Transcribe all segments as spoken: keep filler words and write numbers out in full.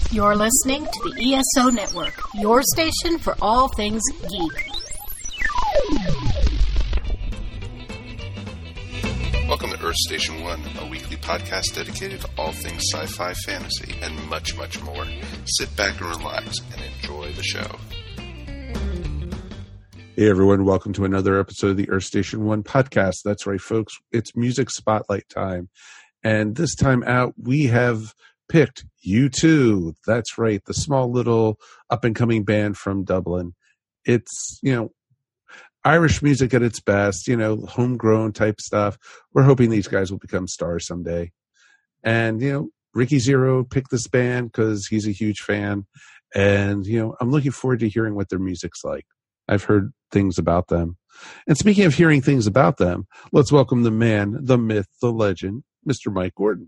You're listening to the E S O Network, your station for all things geek. Welcome to Earth Station One, a weekly podcast dedicated to all things sci-fi, fantasy, and much, much more. Sit back and relax and enjoy the show. Hey everyone, welcome to another episode of the Earth Station One podcast. That's right, folks. It's music spotlight time. And this time out, we have picked U two. That's right, the small little up-and-coming band from Dublin. It's, you know, Irish music at its best, you know, homegrown type stuff. We're hoping these guys will become stars someday. And, you know, Ricky Zero picked this band because he's a huge fan. And, you know, I'm looking forward to hearing what their music's like. I've heard things about them. And speaking of hearing things about them, let's welcome the man, the myth, the legend, Mister Mike Gordon.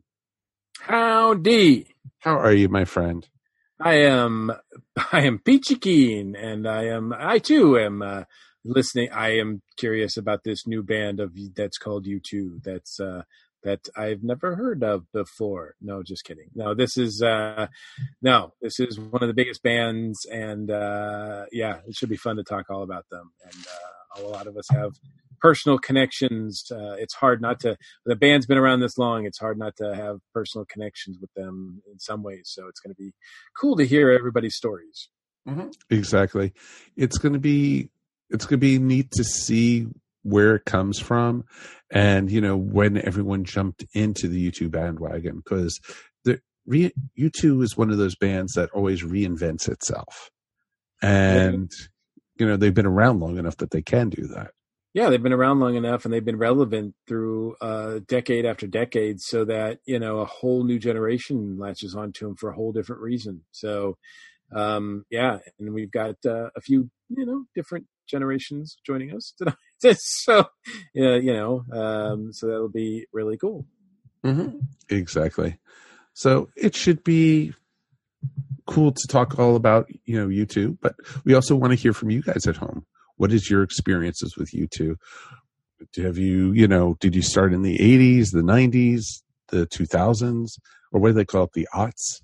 Howdy. How are you, my friend? I am I am peachy keen, and I am I too am uh, listening. I am curious about this new band of that's called U two. That's uh, that I've never heard of before. No, just kidding. No, this is uh, no, this is one of the biggest bands, and uh, yeah, it should be fun to talk all about them. And uh, a lot of us have personal connections. Uh, it's hard not to. The band's been around this long. It's hard not to have personal connections with them in some ways. So it's going to be cool to hear everybody's stories. Mm-hmm. Exactly. It's going to be. It's going to be neat to see where it comes from, and you know when everyone jumped into the U two bandwagon, because the re, U two is one of those bands that always reinvents itself, and yeah. you know they've been around long enough that they can do that. Yeah, they've been around long enough, and they've been relevant through uh, decade after decade, so that you know a whole new generation latches onto them for a whole different reason. So, um, yeah, and we've got uh, a few you know different generations joining us tonight. So, yeah, you know, um, so that'll be really cool. Mm-hmm. Exactly. So it should be cool to talk all about, you know, U two, but we also want to hear from you guys at home. What is your experiences with U two? Have you, you know, did you start in the eighties, the nineties, the two thousands, or what do they call it, the aughts?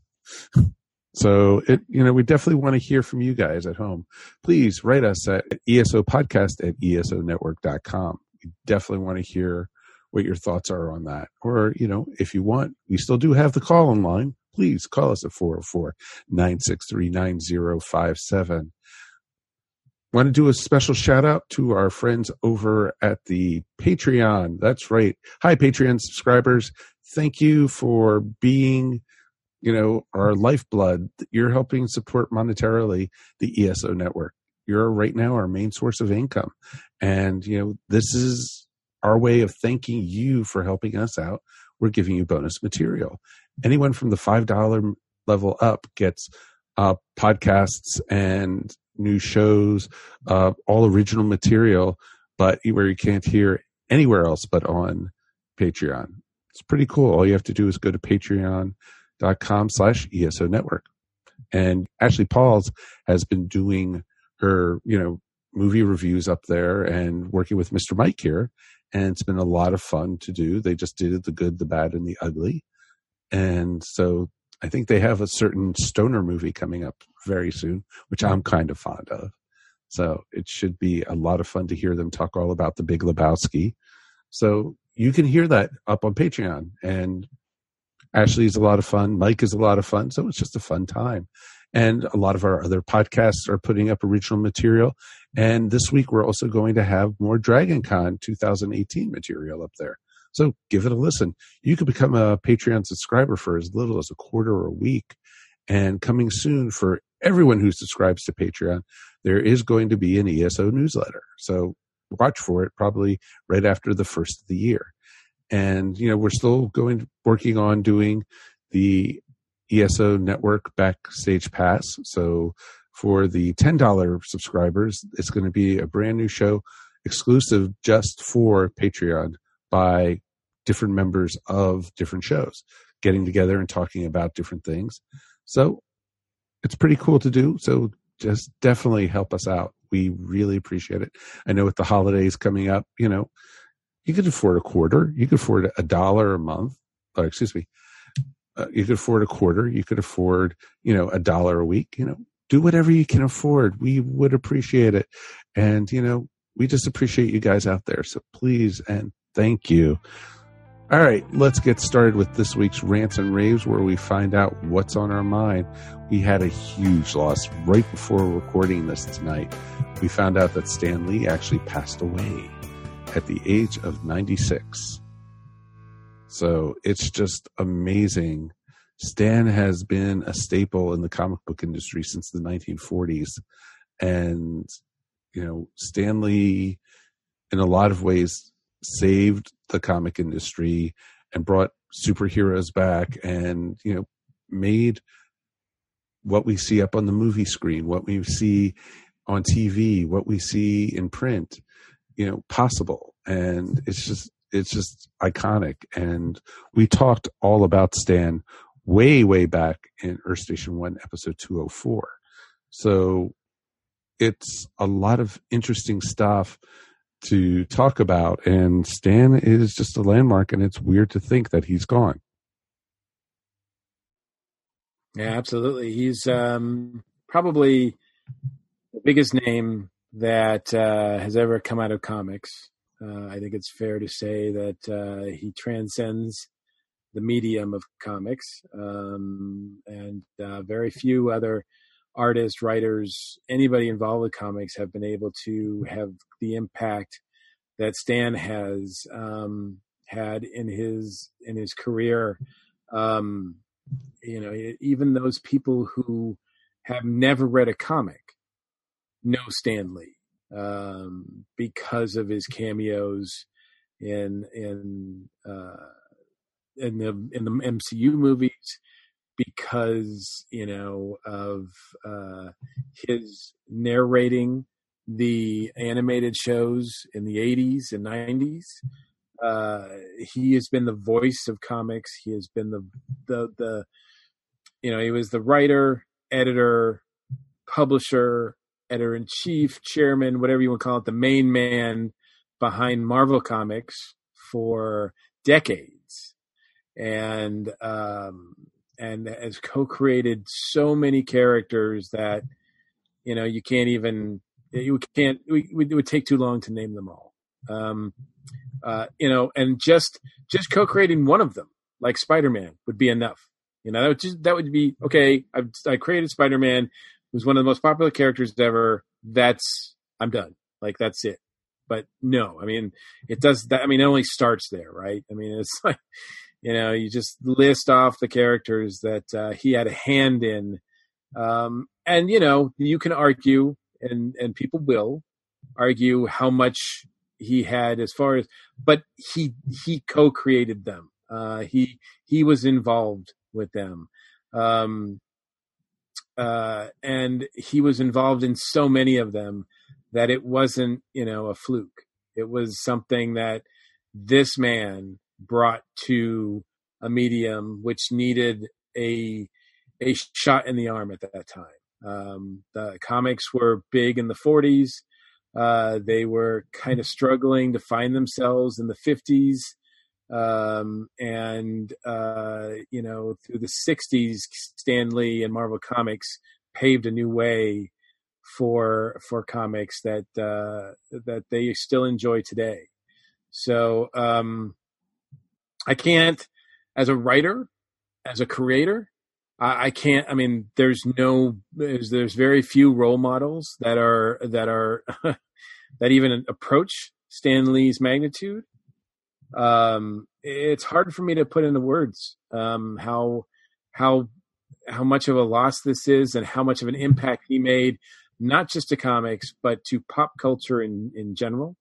So, it, you know, we definitely want to hear from you guys at home. Please write us at esopodcast at e s o network dot com. We definitely want to hear what your thoughts are on that. Or, you know, if you want, we still do have the call-in line. Please call us at four oh four, nine six three, nine oh five seven. Want to do a special shout-out to our friends over at the Patreon. That's right. Hi, Patreon subscribers. Thank you for being you know, our lifeblood. You're helping support monetarily the E S O network. You're right now our main source of income. And, you know, this is our way of thanking you for helping us out. We're giving you bonus material. Anyone from the five dollars level up gets uh, podcasts and new shows, uh, all original material, but where you can't hear anywhere else but on Patreon. It's pretty cool. All you have to do is go to Patreon. dot com slash ESO network. And Ashley Pauls has been doing her, you know, movie reviews up there and working with Mister Mike here. And it's been a lot of fun to do. They just did The Good, the Bad, and the Ugly. And so I think they have a certain stoner movie coming up very soon, which I'm kind of fond of. So it should be a lot of fun to hear them talk all about The Big Lebowski. So you can hear that up on Patreon. And Ashley is a lot of fun. Mike is a lot of fun. So it's just a fun time. And a lot of our other podcasts are putting up original material. And this week, we're also going to have more Dragon Con twenty eighteen material up there. So give it a listen. You can become a Patreon subscriber for as little as a quarter or a week. And coming soon for everyone who subscribes to Patreon, there is going to be an E S O newsletter. So watch for it probably right after the first of the year. And, you know, we're still going, working on doing the E S O Network Backstage Pass. So for the ten dollars subscribers, it's going to be a brand new show exclusive just for Patreon by different members of different shows, getting together and talking about different things. So it's pretty cool to do. So just definitely help us out. We really appreciate it. I know with the holidays coming up, you know, you could afford a quarter. You could afford a dollar a month. Or excuse me, uh, you could afford a quarter, you could afford, you know, a dollar a week, you know, do whatever you can afford. We would appreciate it. And, you know, we just appreciate you guys out there. So please and thank you. All right, let's get started with this week's Rants and Raves, where we find out what's on our mind. We had a huge loss right before recording this tonight. We found out that Stan Lee actually passed away at the age of ninety-six. So it's just amazing. Stan has been a staple in the comic book industry since the nineteen forties. And, you know, Stan Lee, in a lot of ways, saved the comic industry and brought superheroes back and, you know, made what we see up on the movie screen, what we see on T V, what we see in print, you know, possible. And it's just, it's just iconic. And we talked all about Stan way, way back in Earth Station One, episode two oh four. So it's a lot of interesting stuff to talk about, and Stan is just a landmark, and it's weird to think that he's gone. Yeah, absolutely. He's um, probably the biggest name that uh, has ever come out of comics. Uh, I think it's fair to say that uh, he transcends the medium of comics, um, and uh, very few other artists, writers, anybody involved with comics have been able to have the impact that Stan has um, had in his in his career. Um, you know, even those people who have never read a comic know Stan Lee um, because of his cameos in in uh, in the in the M C U movies, because, you know, of uh, his narrating the animated shows in the eighties and nineties. Uh, he has been the voice of comics. He has been the, the, the, you know, he was the writer, editor, publisher, editor-in-chief, chairman, whatever you want to call it, the main man behind Marvel Comics for decades. And, um, and has co-created so many characters that, you know, you can't even, you can't, we, it would take too long to name them all. Um, uh, you know, and just, just co-creating one of them, like Spider-Man, would be enough. You know, that would just, that would be, okay, I've, I created Spider-Man, who's one of the most popular characters ever. That's, I'm done. Like, that's it. But no, I mean, it does that. I mean, it only starts there, right? I mean, it's like, you know, you just list off the characters that uh, he had a hand in. Um, and, you know, you can argue, and, and people will argue how much he had as far as, but he, he co-created them. Uh, he, he was involved with them. Um, uh, and he was involved in so many of them that it wasn't, you know, a fluke. It was something that this man brought to a medium which needed a a shot in the arm at that time. Um, the comics were big in the forties. Uh, they were kind of struggling to find themselves in the fifties. Um, and, uh, you know, through the sixties, Stan Lee and Marvel Comics paved a new way for for comics that uh, that they still enjoy today. So um, I can't, as a writer, as a creator, I, I can't. I mean, there's no, there's, there's very few role models that are that are that even approach Stan Lee's magnitude. Um, it's hard for me to put into words um, how how how much of a loss this is, and how much of an impact he made, not just to comics, but to pop culture in, in general.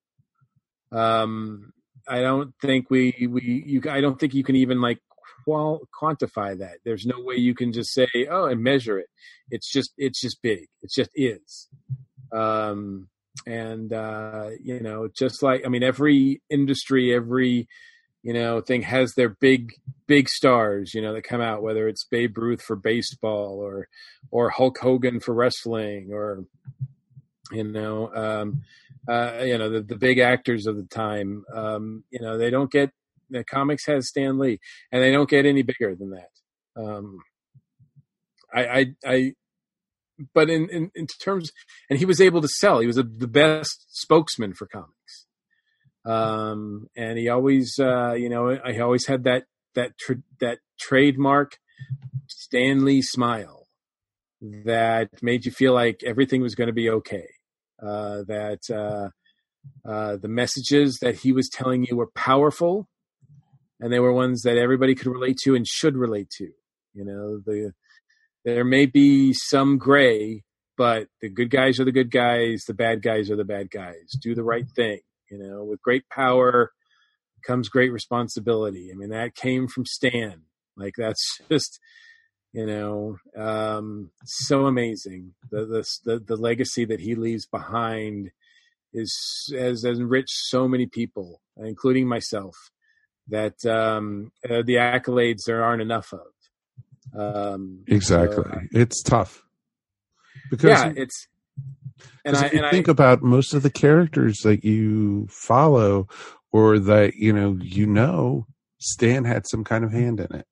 Um, I don't think we, we, you, I don't think you can even like qual, quantify that. There's no way you can just say, oh, and measure it. It's just, it's just big. It just is. Um, and, uh, you know, just like, I mean, every industry, every, you know, thing has their big, big stars, you know, that come out, whether it's Babe Ruth for baseball or, or Hulk Hogan for wrestling, or, you know, um, uh, you know, the, the big actors of the time, um, you know, they don't get, the comics has Stan Lee, and they don't get any bigger than that. Um, I, I, I, but in, in, in terms, and he was able to sell. He was a, the best spokesman for comics. Um, and he always, uh, you know, I always had that that tra- that trademark Stan Lee smile that made you feel like everything was going to be okay. Uh, that uh, uh, the messages that he was telling you were powerful, and they were ones that everybody could relate to and should relate to. You know, the there may be some gray, but the good guys are the good guys, the bad guys are the bad guys. Do the right thing. You know, with great power comes great responsibility. I mean, that came from Stan. Like, that's just, you know, um, so amazing. The, the the the legacy that he leaves behind is has, has enriched so many people, including myself, that um, uh, the accolades there aren't enough of. Um, exactly. So, it's tough. Because yeah, it's, and I, if you and think I, about most of the characters that you follow or that, you know, you know, Stan had some kind of hand in it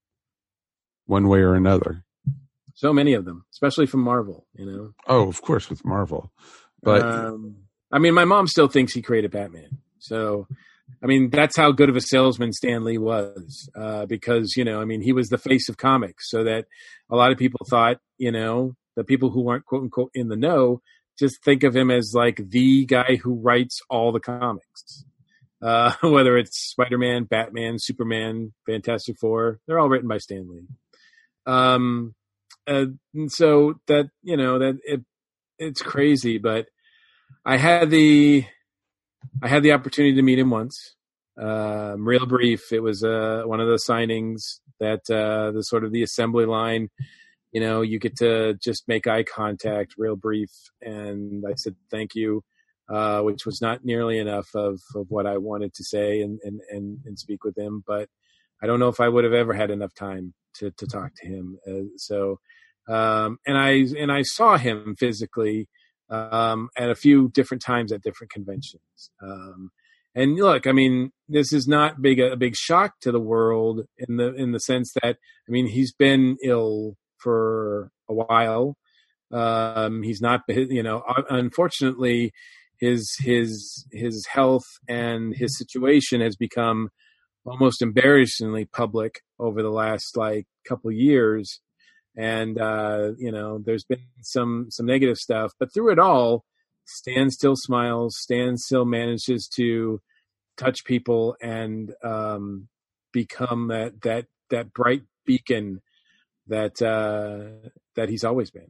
one way or another. so many of them, especially from Marvel, you know? Oh, of course, with Marvel. But um, I mean, my mom still thinks he created Batman. So, I mean, that's how good of a salesman Stan Lee was, uh, because, you know, I mean, he was the face of comics, so that a lot of people thought, you know, the people who weren't quote unquote in the know just think of him as like the guy who writes all the comics, uh, whether it's Spider-Man, Batman, Superman, Fantastic Four, they're all written by Stan Lee. Um, uh, and so that, you know, that it, it's crazy, but I had the, I had the opportunity to meet him once, um, real brief. It was, uh, one of the signings that, uh, the sort of the assembly line, you know, you get to just make eye contact, real brief. And I said, thank you, uh, which was not nearly enough of, of what I wanted to say and, and, and, and speak with him. But I don't know if I would have ever had enough time to, to talk to him. Uh, so, um, and I, and I saw him physically, um, at a few different times at different conventions. Um, and look, I mean, this is not big, a big shock to the world in the, in the sense that, I mean, he's been ill for a while. Um, he's not, you know, unfortunately his, his, his health and his situation has become almost embarrassingly public over the last like couple years. And, uh, you know, there's been some, some negative stuff, but through it all, Stan still smiles. Stan still manages to touch people and, um, become that, that, that bright beacon that, uh, that he's always been.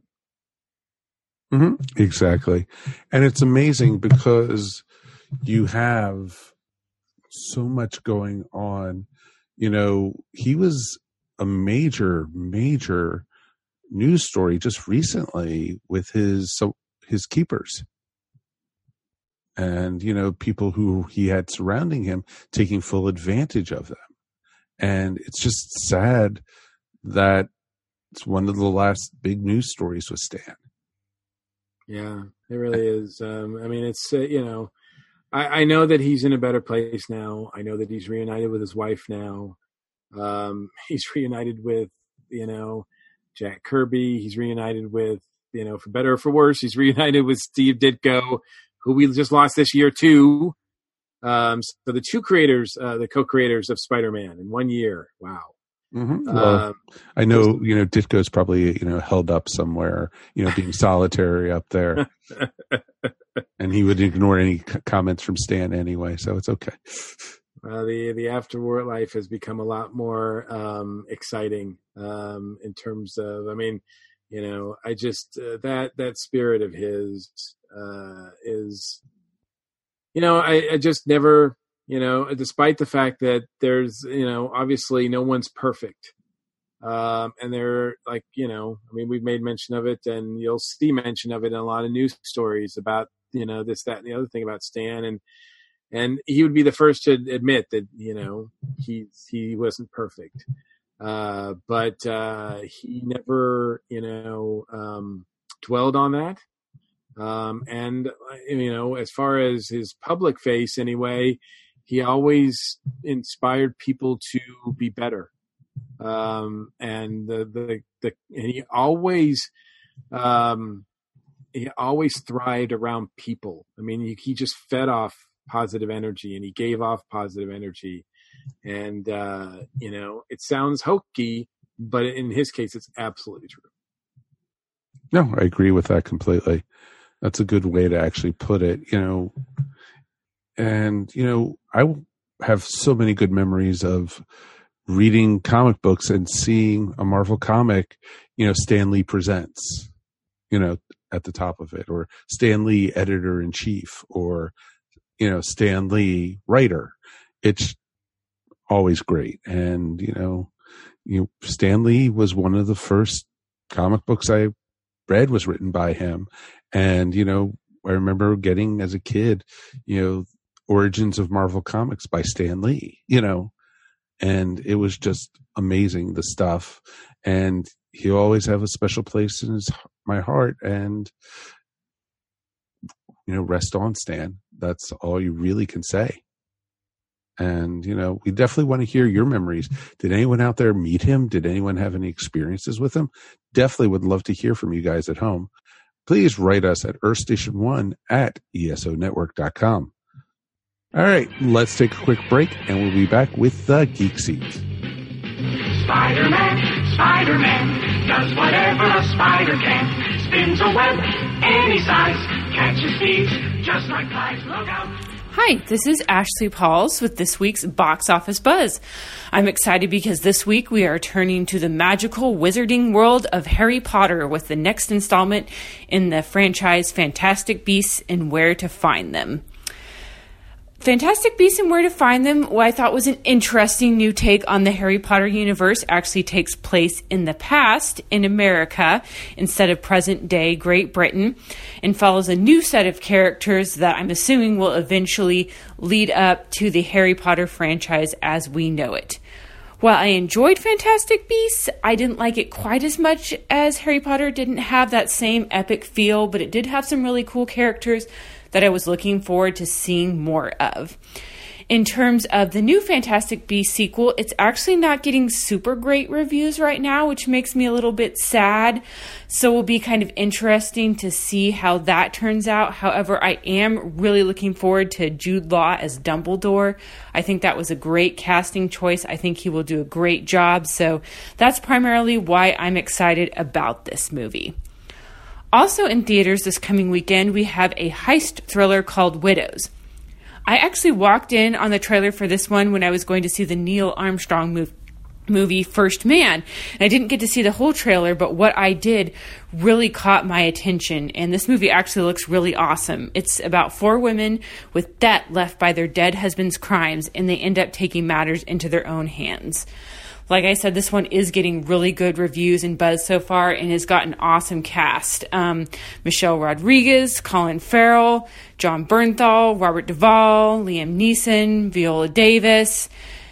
Mm-hmm. Exactly. And it's amazing because you have so much going on. You know, he was a major, major news story just recently with his, so his keepers. And, you know, people who he had surrounding him taking full advantage of them. And it's just sad that it's one of the last big news stories with Stan. Yeah, it really is. Um, I mean, it's, uh, you know, I, I know that he's in a better place now. I know that he's reunited with his wife now. Um, he's reunited with, you know, Jack Kirby. He's reunited with, you know, for better or for worse, he's reunited with Steve Ditko, who we just lost this year too. Um, so the two creators, uh, the co-creators of Spider-Man in one year. Wow. Mm-hmm. Well, Um, I know, you know, Ditko's probably, you know, held up somewhere, you know, being solitary up there. And he would ignore any c- comments from Stan anyway, so it's okay. Uh, the the afterworld life has become a lot more um, exciting um, in terms of, I mean, you know, I just uh, that that spirit of his uh, is, you know, I, I just never, you know, despite the fact that there's, you know, obviously no one's perfect, um, and they're like, you know, I mean, we've made mention of it, and you'll see mention of it in a lot of news stories about, you know, this, that, and the other thing about Stan, and. And he would be the first to admit that, you know, he he wasn't perfect, uh, but uh, he never, you know, um, dwelled on that. Um, and you know, as far as his public face, anyway, he always inspired people to be better. Um, and the, the, the, and he always, um, he always thrived around people. I mean, he, he just fed off positive energy, and he gave off positive energy. And, uh, you know, it sounds hokey, but in his case, it's absolutely true. No, I agree with that completely. That's a good way to actually put it, you know. And, you know, I have so many good memories of reading comic books and seeing a Marvel comic, you know, Stan Lee Presents, you know, at the top of it, or Stan Lee editor in chief, or, you know, Stan Lee writer. It's always great. And, you know, you know, Stan Lee was one of the first comic books I read was written by him. And, you know, I remember getting as a kid, you know, Origins of Marvel Comics by Stan Lee, you know, and it was just amazing, the stuff. And he'll always have a special place in his, my heart. And, you know, rest on, Stan. That's all you really can say. And, you know, we definitely want to hear your memories. Did anyone out there meet him? Did anyone have any experiences with him? Definitely would love to hear from you guys at home. Please write us at earth station one at E S O network dot com. All right, let's take a quick break, and we'll be back with the Geek Seat. Spider-Man, Spider-Man, does whatever a spider can. Spins a web any size, catches thieves just like flies. Look out. Hi, this is Ashley Pauls with this week's Box Office Buzz. I'm excited because this week we are turning to the magical wizarding world of Harry Potter with the next installment in the franchise Fantastic Beasts and Where to Find Them. Fantastic Beasts and Where to Find Them, what I thought was an interesting new take on the Harry Potter universe, actually takes place in the past in America instead of present-day Great Britain, and follows a new set of characters that I'm assuming will eventually lead up to the Harry Potter franchise as we know it. While I enjoyed Fantastic Beasts, I didn't like it quite as much as Harry Potter. It didn't have that same epic feel, but it did have some really cool characters that I was looking forward to seeing more of. In terms of the new Fantastic Beasts sequel, it's actually not getting super great reviews right now, which makes me a little bit sad. So it will be kind of interesting to see how that turns out. However, I am really looking forward to Jude Law as Dumbledore. I think that was a great casting choice. I think he will do a great job. So that's primarily why I'm excited about this movie. Also in theaters this coming weekend, we have a heist thriller called Widows. I actually walked in on the trailer for this one when I was going to see the Neil Armstrong move, movie First Man. And I didn't get to see the whole trailer, but what I did really caught my attention. And this movie actually looks really awesome. It's about four women with debt left by their dead husband's crimes, and they end up taking matters into their own hands. Like I said, this one is getting really good reviews and buzz so far and has got an awesome cast. Um, Michelle Rodriguez, Colin Farrell, John Bernthal, Robert Duvall, Liam Neeson, Viola Davis.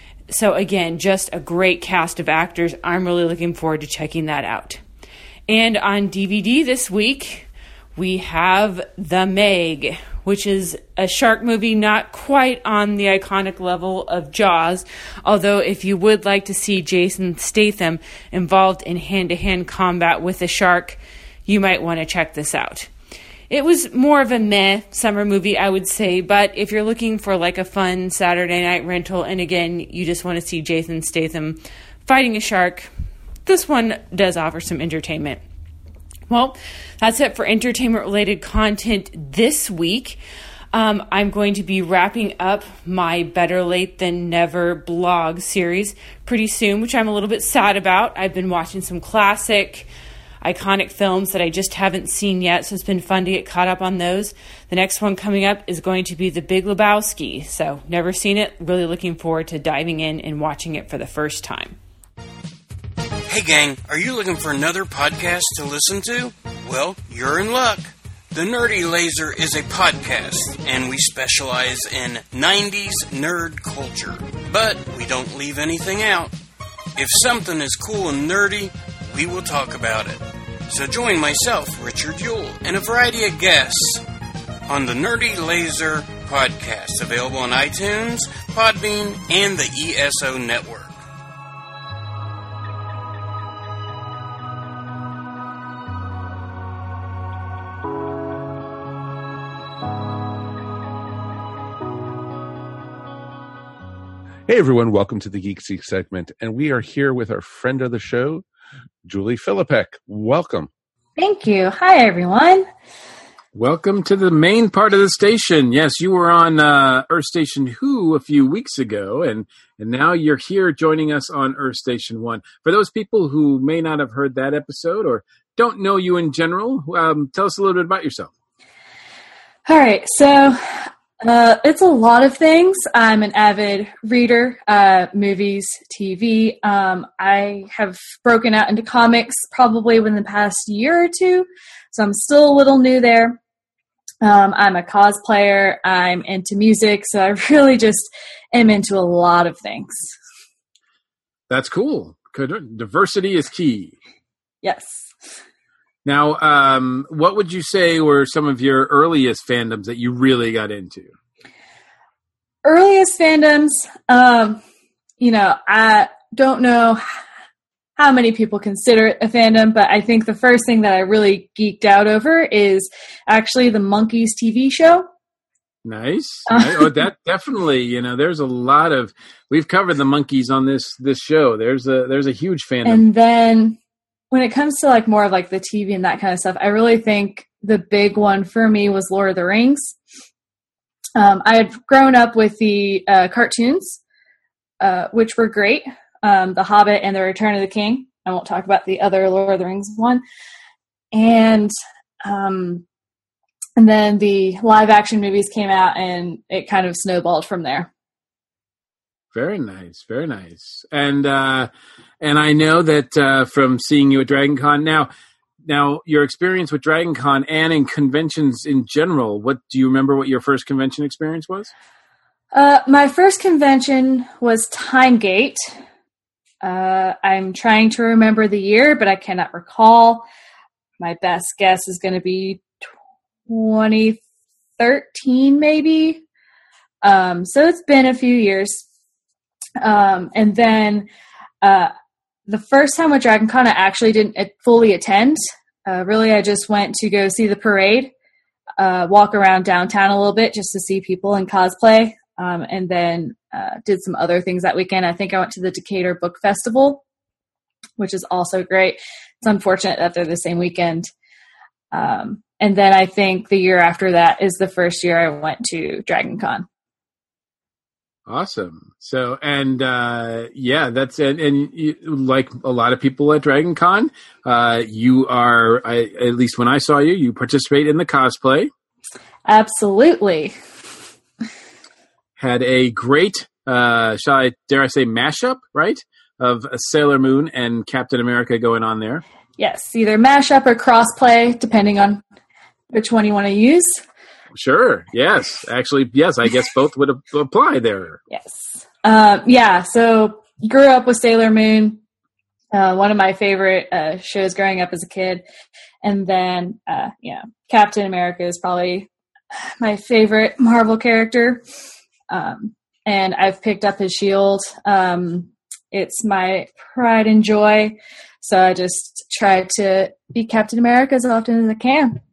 So again, just a great cast of actors. I'm really looking forward to checking that out. And on D V D this week, we have The Meg, which is a shark movie not quite on the iconic level of Jaws, although if you would like to see Jason Statham involved in hand-to-hand combat with a shark, you might want to check this out. It was more of a meh summer movie, I would say, but if you're looking for like a fun Saturday night rental, and again, you just want to see Jason Statham fighting a shark, this one does offer some entertainment. Well, that's it for entertainment-related content this week. Um, I'm going to be wrapping up my Better Late Than Never blog series pretty soon, which I'm a little bit sad about. I've been watching some classic, iconic films that I just haven't seen yet, so it's been fun to get caught up on those. The next one coming up is going to be The Big Lebowski, so never seen it. Really looking forward to diving in and watching it for the first time. Hey gang, are you looking for another podcast to listen to? Well, you're in luck. The Nerdy Laser is a podcast, and we specialize in nineties nerd culture. But we don't leave anything out. If something is cool and nerdy, we will talk about it. So join myself, Richard Yule, and a variety of guests on the Nerdy Laser podcast, available on iTunes, Podbean, and the E S O Network. Hey everyone, welcome to the Geek Seek segment, and we are here with our friend of the show, Julie Philippek. Welcome. Thank you. Hi everyone. Welcome to the main part of the station. Yes, you were on uh, Earth Station Who a few weeks ago, and, and now you're here joining us on Earth Station One. For those people who may not have heard that episode or don't know you in general, um, tell us a little bit about yourself. All right, so uh, it's a lot of things. I'm an avid reader, uh, movies, T V. Um, I have broken out into comics probably within the past year or two, so I'm still a little new there. Um, I'm a cosplayer. I'm into music, so I really just am into a lot of things. That's cool. Diversity is key. Yes. Now, um, what would you say were some of your earliest fandoms that you really got into? Earliest fandoms, um, you know, I don't know how many people consider it a fandom, but I think the first thing that I really geeked out over is actually the Monkees T V show. Nice. Uh, oh, that definitely, you know, there's a lot of, we've covered the Monkees on this, this show. There's a, there's a huge fandom. And then when it comes to like more of like the T V and that kind of stuff, I really think the big one for me was Lord of the Rings. Um, I had grown up with the uh, cartoons, uh, which were great. Um, The Hobbit and The Return of the King. I won't talk about the other Lord of the Rings one. And um, and then the live action movies came out, and it kind of snowballed from there. Very nice, very nice. And uh, and I know that uh, from seeing you at Dragon Con, now, now your experience with Dragon Con and in conventions in general, what do you remember what your first convention experience was? Uh, my first convention was Timegate. Uh, I'm trying to remember the year, but I cannot recall. My best guess is going to be twenty thirteen, maybe. Um, so it's been a few years. Um, and then uh, the first time with Dragon Con, I actually didn't fully attend. Uh, really, I just went to go see the parade, uh, walk around downtown a little bit just to see people in cosplay. Um, and then uh, did some other things that weekend. I think I went to the Decatur Book Festival, which is also great. It's unfortunate that they're the same weekend. Um, and then I think the year after that is the first year I went to Dragon Con. Awesome. So, and uh, yeah, that's, and, and you, like a lot of people at Dragon Con, uh, you are, I, at least when I saw you, you participate in the cosplay. Absolutely. Had a great, uh, shall I, dare I say, mashup, right? Of Sailor Moon and Captain America going on there. Yes, either mashup or crossplay, depending on which one you want to use. Sure, yes. Actually, yes, I guess both would apply there. Yes. Um, yeah, so grew up with Sailor Moon, uh, one of my favorite uh, shows growing up as a kid. And then, uh, yeah, Captain America is probably my favorite Marvel character. Um, and I've picked up his shield. Um, it's my pride and joy. So I just try to be Captain America as often as I can.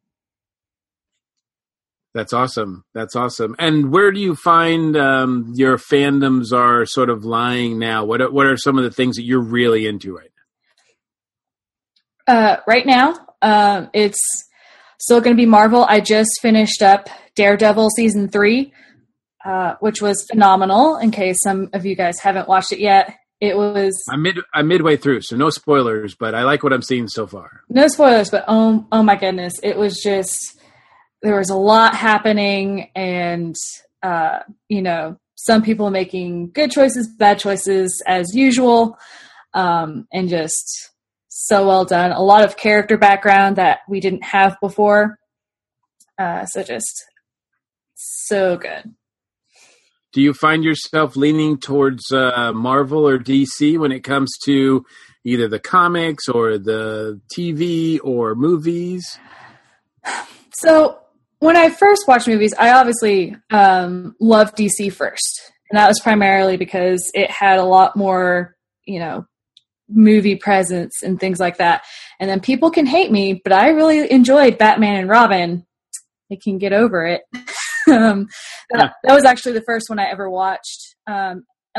That's awesome. That's awesome. And where do you find um, your fandoms are sort of lying now? What are, what are some of the things that you're really into right now? Uh, right now, um, it's still going to be Marvel. I just finished up Daredevil season three. Uh, which was phenomenal. In case some of you guys haven't watched it yet, it was. I'm mid. I'm midway through, so no spoilers. But I like what I'm seeing so far. No spoilers, but oh, oh my goodness, it was just there was a lot happening, and uh, you know, some people making good choices, bad choices as usual, um, and just so well done. A lot of character background that we didn't have before, uh, so just so good. Do you find yourself leaning towards uh, Marvel or D C when it comes to either the comics or the T V or movies? So when I first watched movies, I obviously um, loved D C first. And that was primarily because it had a lot more, you know, movie presence and things like that. And then people can hate me, but I really enjoyed Batman and Robin. They can get over it. um, that, that was actually the first one I ever watched. Um,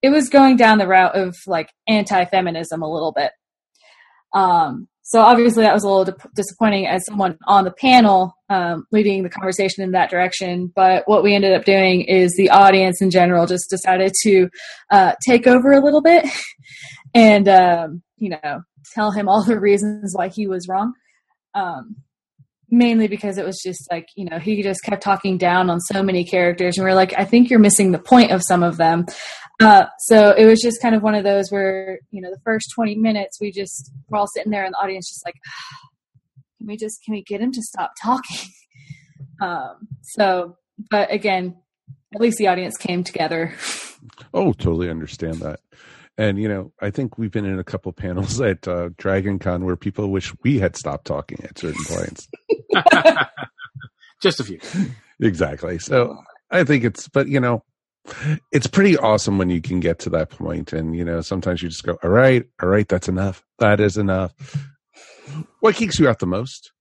it was going down the route of like anti-feminism a little bit. Um, so obviously that was a little di- disappointing as someone on the panel um, leading the conversation in that direction. But what we ended up doing is the audience in general just decided to uh, take over a little bit and, um, you know, tell him all the reasons why he was wrong. Um, mainly because it was just like, you know, he just kept talking down on so many characters and we're like, I think you're missing the point of some of them. Uh, so it was just kind of one of those where, you know, the first twenty minutes, we just, we're all sitting there in the audience just like, can we just, can we get him to stop talking? Um, so, but again, at least the audience came together. Oh, totally understand that. And, you know, I think we've been in a couple panels at uh, Dragon Con where people wish we had stopped talking at certain points. Just a few. Exactly. So I think it's, but, you know, it's pretty awesome when you can get to that point. And, you know, sometimes you just go, all right, all right, that's enough. That is enough. What geeks you out the most?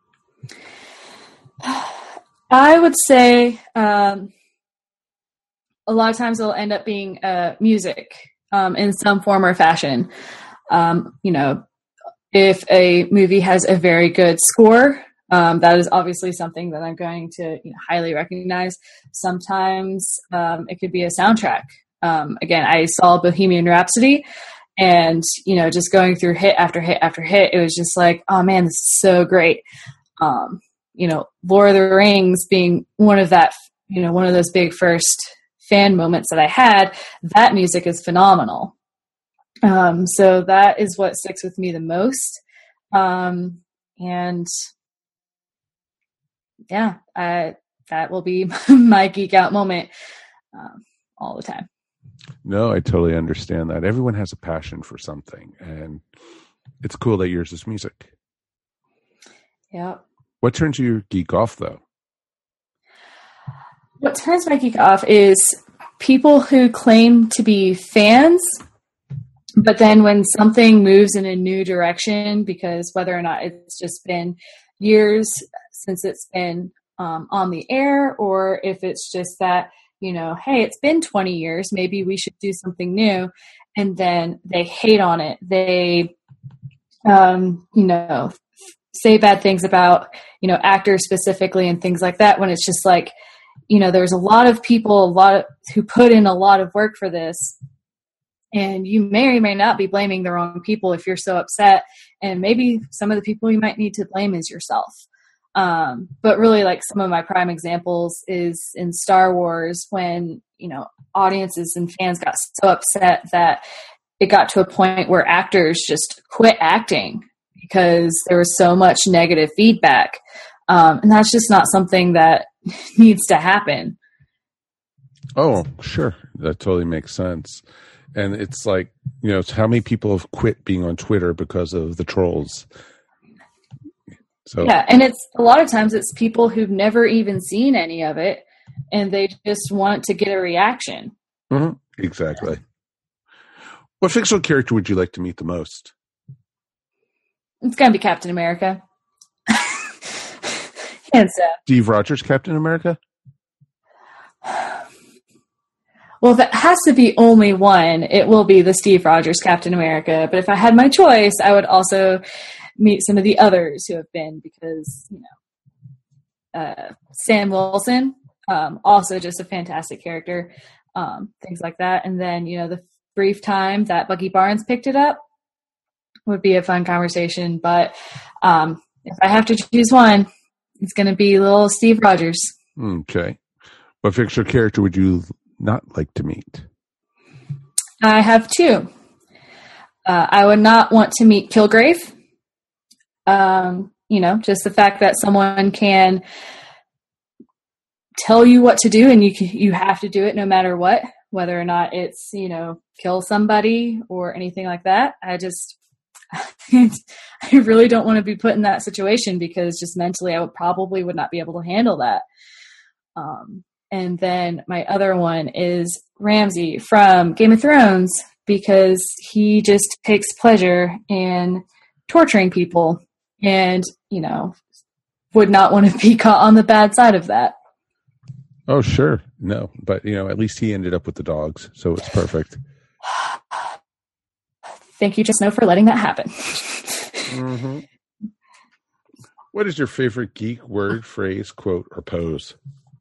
I would say um, a lot of times it'll end up being uh, music um, in some form or fashion. Um, you know, if a movie has a very good score, Um, that is obviously something that I'm going to you know, highly recognize. Sometimes um, it could be a soundtrack. Um, again, I saw Bohemian Rhapsody and, you know, just going through hit after hit after hit, it was just like, oh man, this is so great. Um, you know, Lord of the Rings being one of that, you know, one of those big first fan moments that I had, that music is phenomenal. Um, so that is what sticks with me the most. Um, and yeah, I, that will be my geek out moment um, all the time. No, I totally understand that. Everyone has a passion for something, and it's cool that yours is music. Yeah. What turns your geek off, though? What turns my geek off is people who claim to be fans, but then when something moves in a new direction, because whether or not it's just been years since it's been um, on the air, or if it's just that, you know, hey, it's been twenty years, maybe we should do something new. And then they hate on it. They, um, you know, say bad things about, you know, actors specifically and things like that, when it's just like, you know, there's a lot of people, a lot of, who put in a lot of work for this. And you may or may not be blaming the wrong people if you're so upset. And maybe some of the people you might need to blame is yourself. Um, but really, like, some of my prime examples is in Star Wars, when, you know, audiences and fans got so upset that it got to a point where actors just quit acting because there was so much negative feedback. Um, and that's just not something that needs to happen. Oh, sure. That totally makes sense. And it's like, you know, it's how many people have quit being on Twitter because of the trolls. So yeah, and it's a lot of times it's people who've never even seen any of it, and they just want to get a reaction. Mm-hmm. Exactly. What fictional character would you like to meet the most? It's going to be Captain America. Hands down. Steve Rogers, Captain America? Well, if it has to be only one, it will be the Steve Rogers Captain America. But if I had my choice, I would also meet some of the others who have been, because, you know, uh, Sam Wilson, um, also just a fantastic character, um, things like that. And then, you know, the brief time that Bucky Barnes picked it up would be a fun conversation. But um, if I have to choose one, it's going to be little Steve Rogers. Okay. What fictional character would you not like to meet? I have two. Uh, I would not want to meet Kilgrave. Um, you know, just the fact that someone can tell you what to do and you can, you have to do it no matter what, whether or not it's, you know, kill somebody or anything like that. I just, I really don't want to be put in that situation, because just mentally I would probably would not be able to handle that. Um, and then my other one is Ramsay from Game of Thrones, because he just takes pleasure in torturing people and, you know, would not want to be caught on the bad side of that. Oh, sure. No, but, you know, at least he ended up with the dogs, so it's perfect. thank you, Just Snow, for letting that happen. Mm-hmm. What is your favorite geek word, phrase, quote, or pose?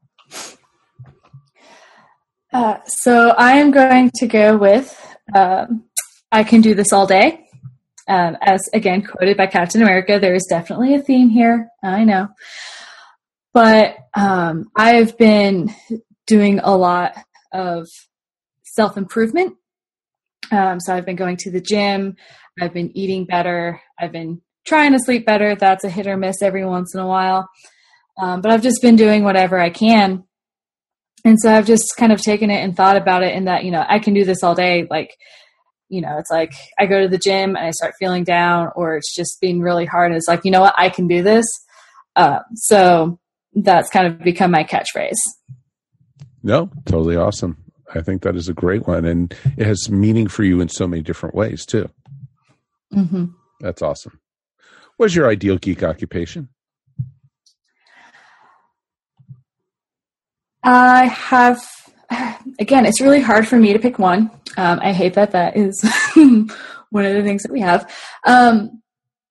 Uh, so I am going to go with um, I can do this all day. Um, as, again, quoted by Captain America, there is definitely a theme here. I know. But um, I've been doing a lot of self-improvement. Um, so I've been going to the gym. I've been eating better. I've been trying to sleep better. That's a hit or miss every once in a while. Um, but I've just been doing whatever I can. And so I've just kind of taken it and thought about it in that, you know, I can do this all day. Like, you know, it's like I go to the gym and I start feeling down, or it's just being really hard. And it's like, you know what, I can do this. Uh, so that's kind of become my catchphrase. No, totally awesome. I think that is a great one. And it has meaning for you in so many different ways too. Mm-hmm. That's awesome. What's your ideal geek occupation? I have, again, it's really hard for me to pick one. Um, I hate that that is one of the things that we have. Um,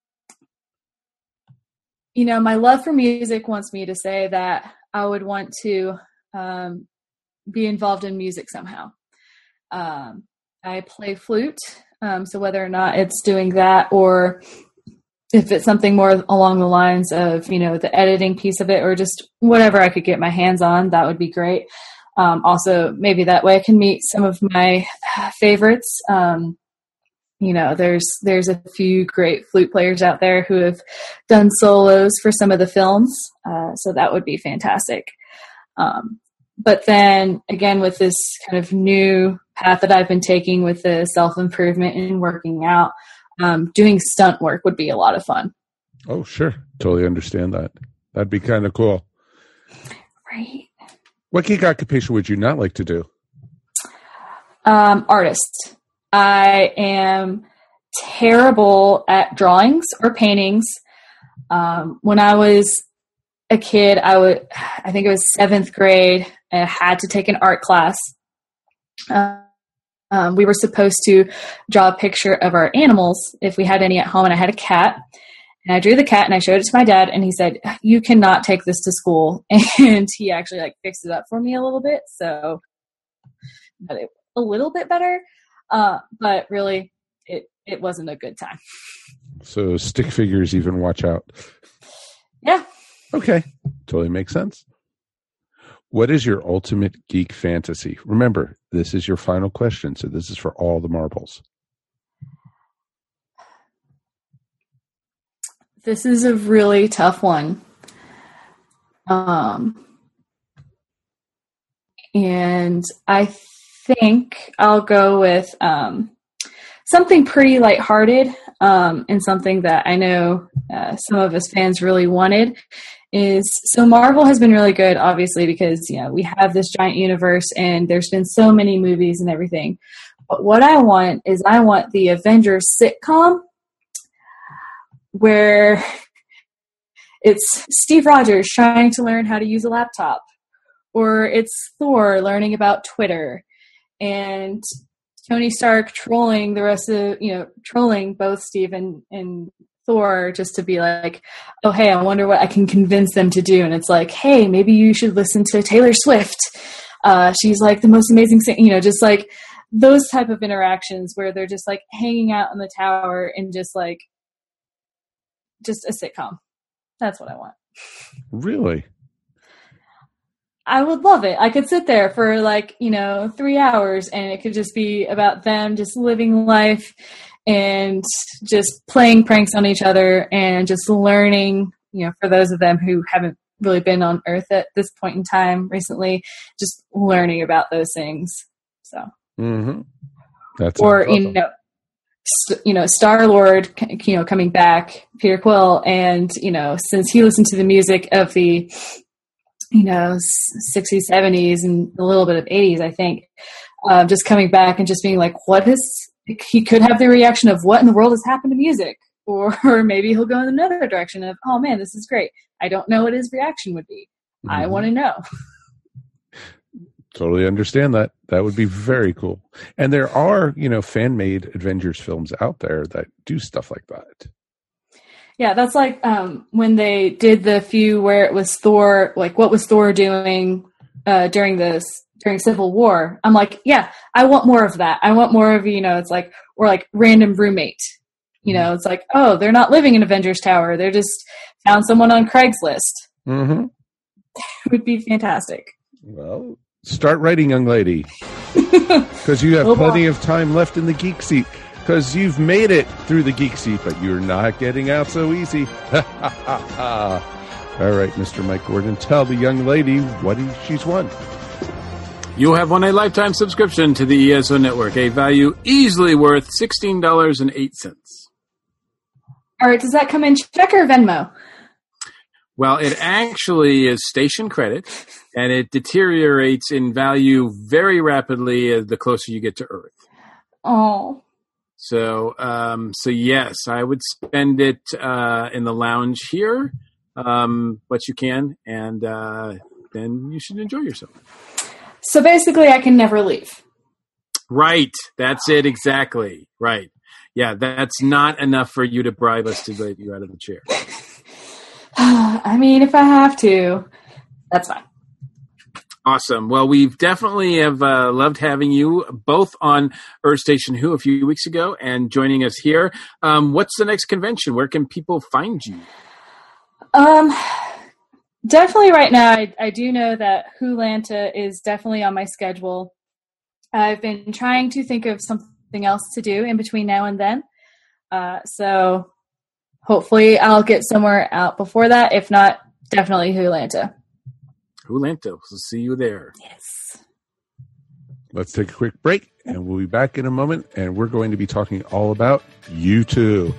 you know, my love for music wants me to say that I would want to um, be involved in music somehow. Um, I play flute, um, so whether or not it's doing that, or if it's something more along the lines of, you know, the editing piece of it, or just whatever I could get my hands on, that would be great. Um, also, maybe that way I can meet some of my favorites. Um, you know, there's there's a few great flute players out there who have done solos for some of the films, uh, so that would be fantastic. Um, but then, again, with this kind of new path that I've been taking with the self-improvement and working out, Um, doing stunt work would be a lot of fun. Oh, sure. Totally understand that. That'd be kind of cool. Right. What geek occupation would you not like to do? Um, artist. I am terrible at drawings or paintings. Um, when I was a kid, I would, I think it was seventh grade, and I had to take an art class. Um, Um, we were supposed to draw a picture of our animals if we had any at home, and I had a cat. And I drew the cat and I showed it to my dad, and he said, "You cannot take this to school." And he actually like fixed it up for me a little bit, so but it, a little bit better. Uh, but really, it it wasn't a good time. So stick figures, even watch out. Yeah. Okay, totally makes sense. What is your ultimate geek fantasy? Remember, this is your final question, so this is for all the marbles. This is a really tough one. Um, and I think I'll go with um, something pretty lighthearted, um, and something that I know uh, some of us fans really wanted. Is so Marvel has been really good, obviously, because, you know, we have this giant universe and there's been so many movies and everything. But what I want is I want the Avengers sitcom where it's Steve Rogers trying to learn how to use a laptop, or it's Thor learning about Twitter, and Tony Stark trolling the rest of, you know, trolling both Steve and, and Thor just to be like, oh, hey, I wonder what I can convince them to do. And it's like, hey, maybe you should listen to Taylor Swift. Uh, she's like the most amazing thing, you know, just like those type of interactions where they're just like hanging out in the tower and just like, just a sitcom. That's what I want. Really? I would love it. I could sit there for like, you know, three hours and it could just be about them just living life and just playing pranks on each other and just learning, you know, for those of them who haven't really been on Earth at this point in time recently, just learning about those things. So, mm-hmm. That's or, awesome. you know, st- you know, Star-Lord, you know, coming back, Peter Quill, and, you know, since he listened to the music of the, you know, sixties, seventies, and a little bit of eighties, I think, uh, just coming back and just being like, what is, he could have the reaction of what in the world has happened to music, or, or maybe he'll go in another direction of, oh man, this is great. I don't know what his reaction would be. Mm-hmm. I want to know. Totally understand that. That would be very cool. And there are, you know, fan-made Avengers films out there that do stuff like that. Yeah, that's like um, when they did the few where it was Thor, like what was Thor doing uh, during this during Civil War? I'm like, yeah, I want more of that. I want more of, you know, it's like, or like random roommate. You know, it's like, oh, they're not living in Avengers Tower. They're just found someone on Craigslist. Mm-hmm. It would be fantastic. Well, start writing, young lady, because you have Oh, plenty wow. of time left in the geek seat. Because you've made it through the geek seat, but you're not getting out so easy. All right, Mister Mike Gordon, tell the young lady what he, she's won. You have won a lifetime subscription to the E S O Network, a value easily worth sixteen dollars and eight cents. All right, does that come in check or Venmo? Well, it actually is station credit, and it deteriorates in value very rapidly as the closer you get to Earth. Oh. So, um, so yes, I would spend it uh, in the lounge here, um, but you can, and uh, then you should enjoy yourself. So basically, I can never leave. Right, that's it exactly. Right, yeah, that's not enough for you to bribe us to get you out of the chair. I mean, if I have to, that's fine. Awesome. Well, we've definitely have uh, loved having you both on Earth Station Who a few weeks ago and joining us here. Um, what's the next convention? Where can people find you? Um, definitely right now, I, I do know that Wholanta is definitely on my schedule. I've been trying to think of something else to do in between now and then. Uh, so hopefully I'll get somewhere out before that. If not, definitely Wholanta. Wholanta. We'll see you there. Yes. Let's take a quick break, and we'll be back in a moment, and we're going to be talking all about U two.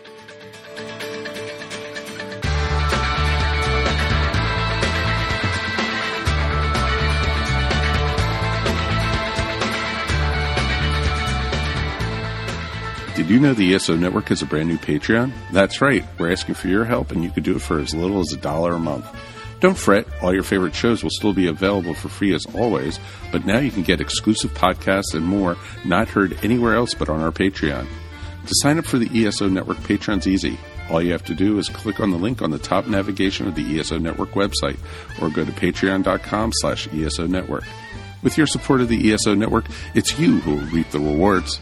Did you know the E S O Network has a brand new Patreon? That's right. We're asking for your help, and you can do it for as little as a dollar a month. Don't fret, all your favorite shows will still be available for free as always, but now you can get exclusive podcasts and more not heard anywhere else but on our Patreon. To sign up for the E S O Network, Patreon's easy. All you have to do is click on the link on the top navigation of the E S O Network website or go to patreon.com slash ESO Network. With your support of the E S O Network, it's you who will reap the rewards.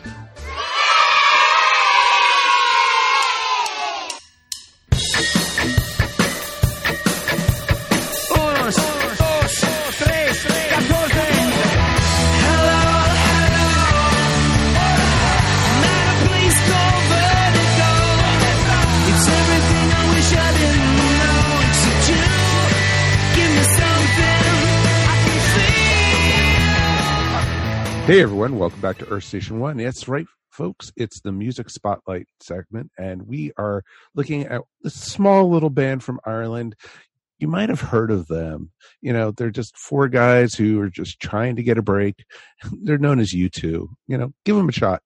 Hey everyone, welcome back to Earth Station One. That's right, folks. It's the Music Spotlight segment, and we are looking at this small little band from Ireland. You might have heard of them. You know, they're just four guys who are just trying to get a break. They're known as U two. You know, give them a shot.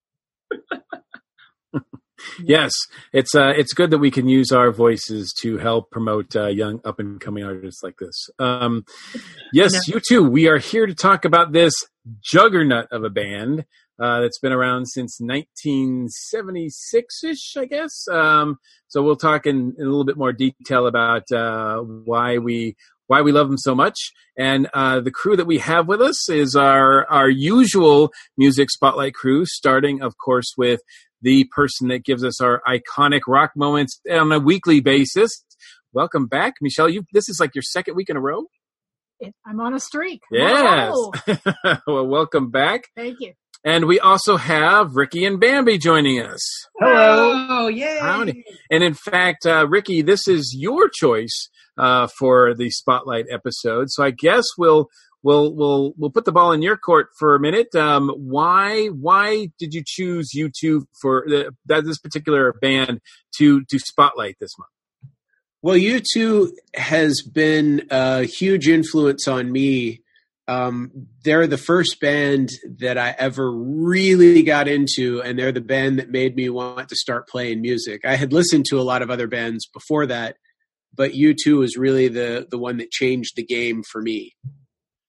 Yes, it's uh, it's good that we can use our voices to help promote uh, young up and coming artists like this. Um, yes, U two. We are here to talk about this juggernaut of a band uh, that's been around since nineteen seventy-six ish, I guess. Um, so we'll talk in, in a little bit more detail about uh, why we why we love them so much. And uh, the crew that we have with us is our our usual Music Spotlight crew, starting, of course, with the person that gives us our iconic rock moments on a weekly basis. Welcome back, Michelle. You this is like your second week in a row. I'm on a streak. Yes. Wow. Well, welcome back. Thank you. And we also have Ricky and Bambi joining us. Hello. Oh, yay. Howdy. And in fact, uh, Ricky, this is your choice uh, for the Spotlight episode. So I guess we'll we'll we'll we'll put the ball in your court for a minute. Um, why why did you choose U two for the, that this particular band to to spotlight this month? Well, U two has been a huge influence on me. Um, they're the first band that I ever really got into, and they're the band that made me want to start playing music. I had listened to a lot of other bands before that, but U two was really the, the one that changed the game for me.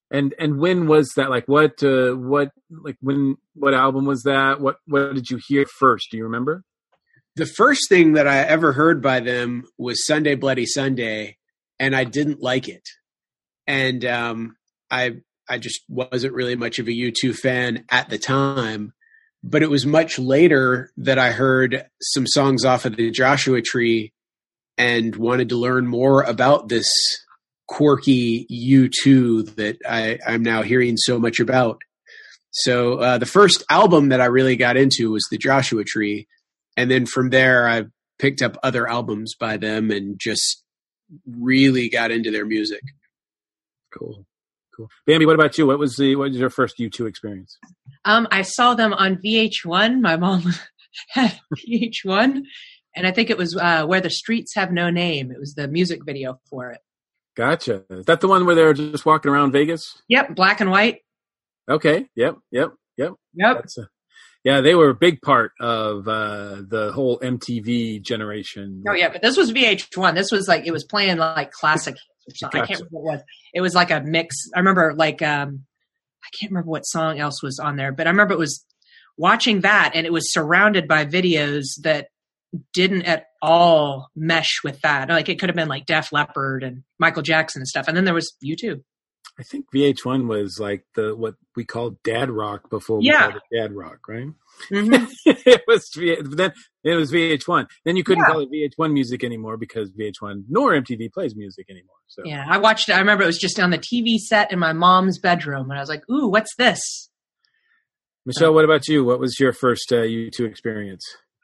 And and when was that? Like what uh, what like when what album was that? What what did you hear first? Do you remember? The first thing that I ever heard by them was Sunday Bloody Sunday, and I didn't like it. And um, I I just wasn't really much of a U two fan at the time. But it was much later that I heard some songs off of the Joshua Tree and wanted to learn more about this quirky U two that I, I'm now hearing so much about. So uh, the first album that I really got into was the Joshua Tree. And then from there, I picked up other albums by them and just really got into their music. Cool. Cool. Bambi, what about you? What was the what was your first U two experience? Um, I saw them on V H one. My mom had V H one, and I think it was uh, Where the Streets Have No Name. It was the music video for it. Gotcha. Is that the one where they're just walking around Vegas? Yep, black and white. Okay. Yep. Yep. Yep. Yep. That's a, yeah, they were a big part of uh, the whole M T V generation. Oh yeah, but this was V H one. This was like it was playing like classic hits or something. Gotcha. I can't remember what it was. It was like a mix. I remember like um, I can't remember what song else was on there, but I remember it was watching that, and it was surrounded by videos that didn't at all mesh with that. Like it could have been like Def Leppard and Michael Jackson and stuff, and then there was YouTube. I think V H one was like the what we called dad rock before we Yeah. called it dad rock, right? Mm-hmm. it was V- then it was V H one. Then you couldn't Yeah. call it V H one music anymore because V H one nor M T V plays music anymore. So Yeah, I watched it. I remember it was just on the T V set in my mom's bedroom, and I was like, "Ooh, what's this?" Michelle, what about you? What was your first uh, U two experience?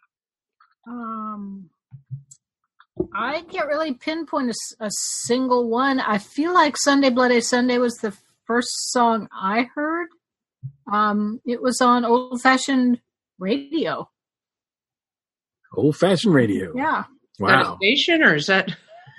Um, I can't really pinpoint a, s- a single one. I feel like Sunday Bloody Sunday was the first song I heard. Um, it was on old-fashioned radio. Old fashioned radio. Yeah. Is that a Wow. station or is that?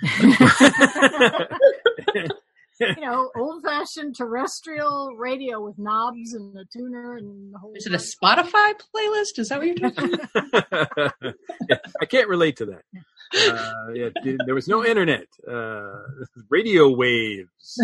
You know, old-fashioned terrestrial radio with knobs and a tuner and the whole. Is it a Spotify playlist? Is that what you're talking about? I can't relate to that. Uh, yeah, dude, there was no internet. Uh, radio waves.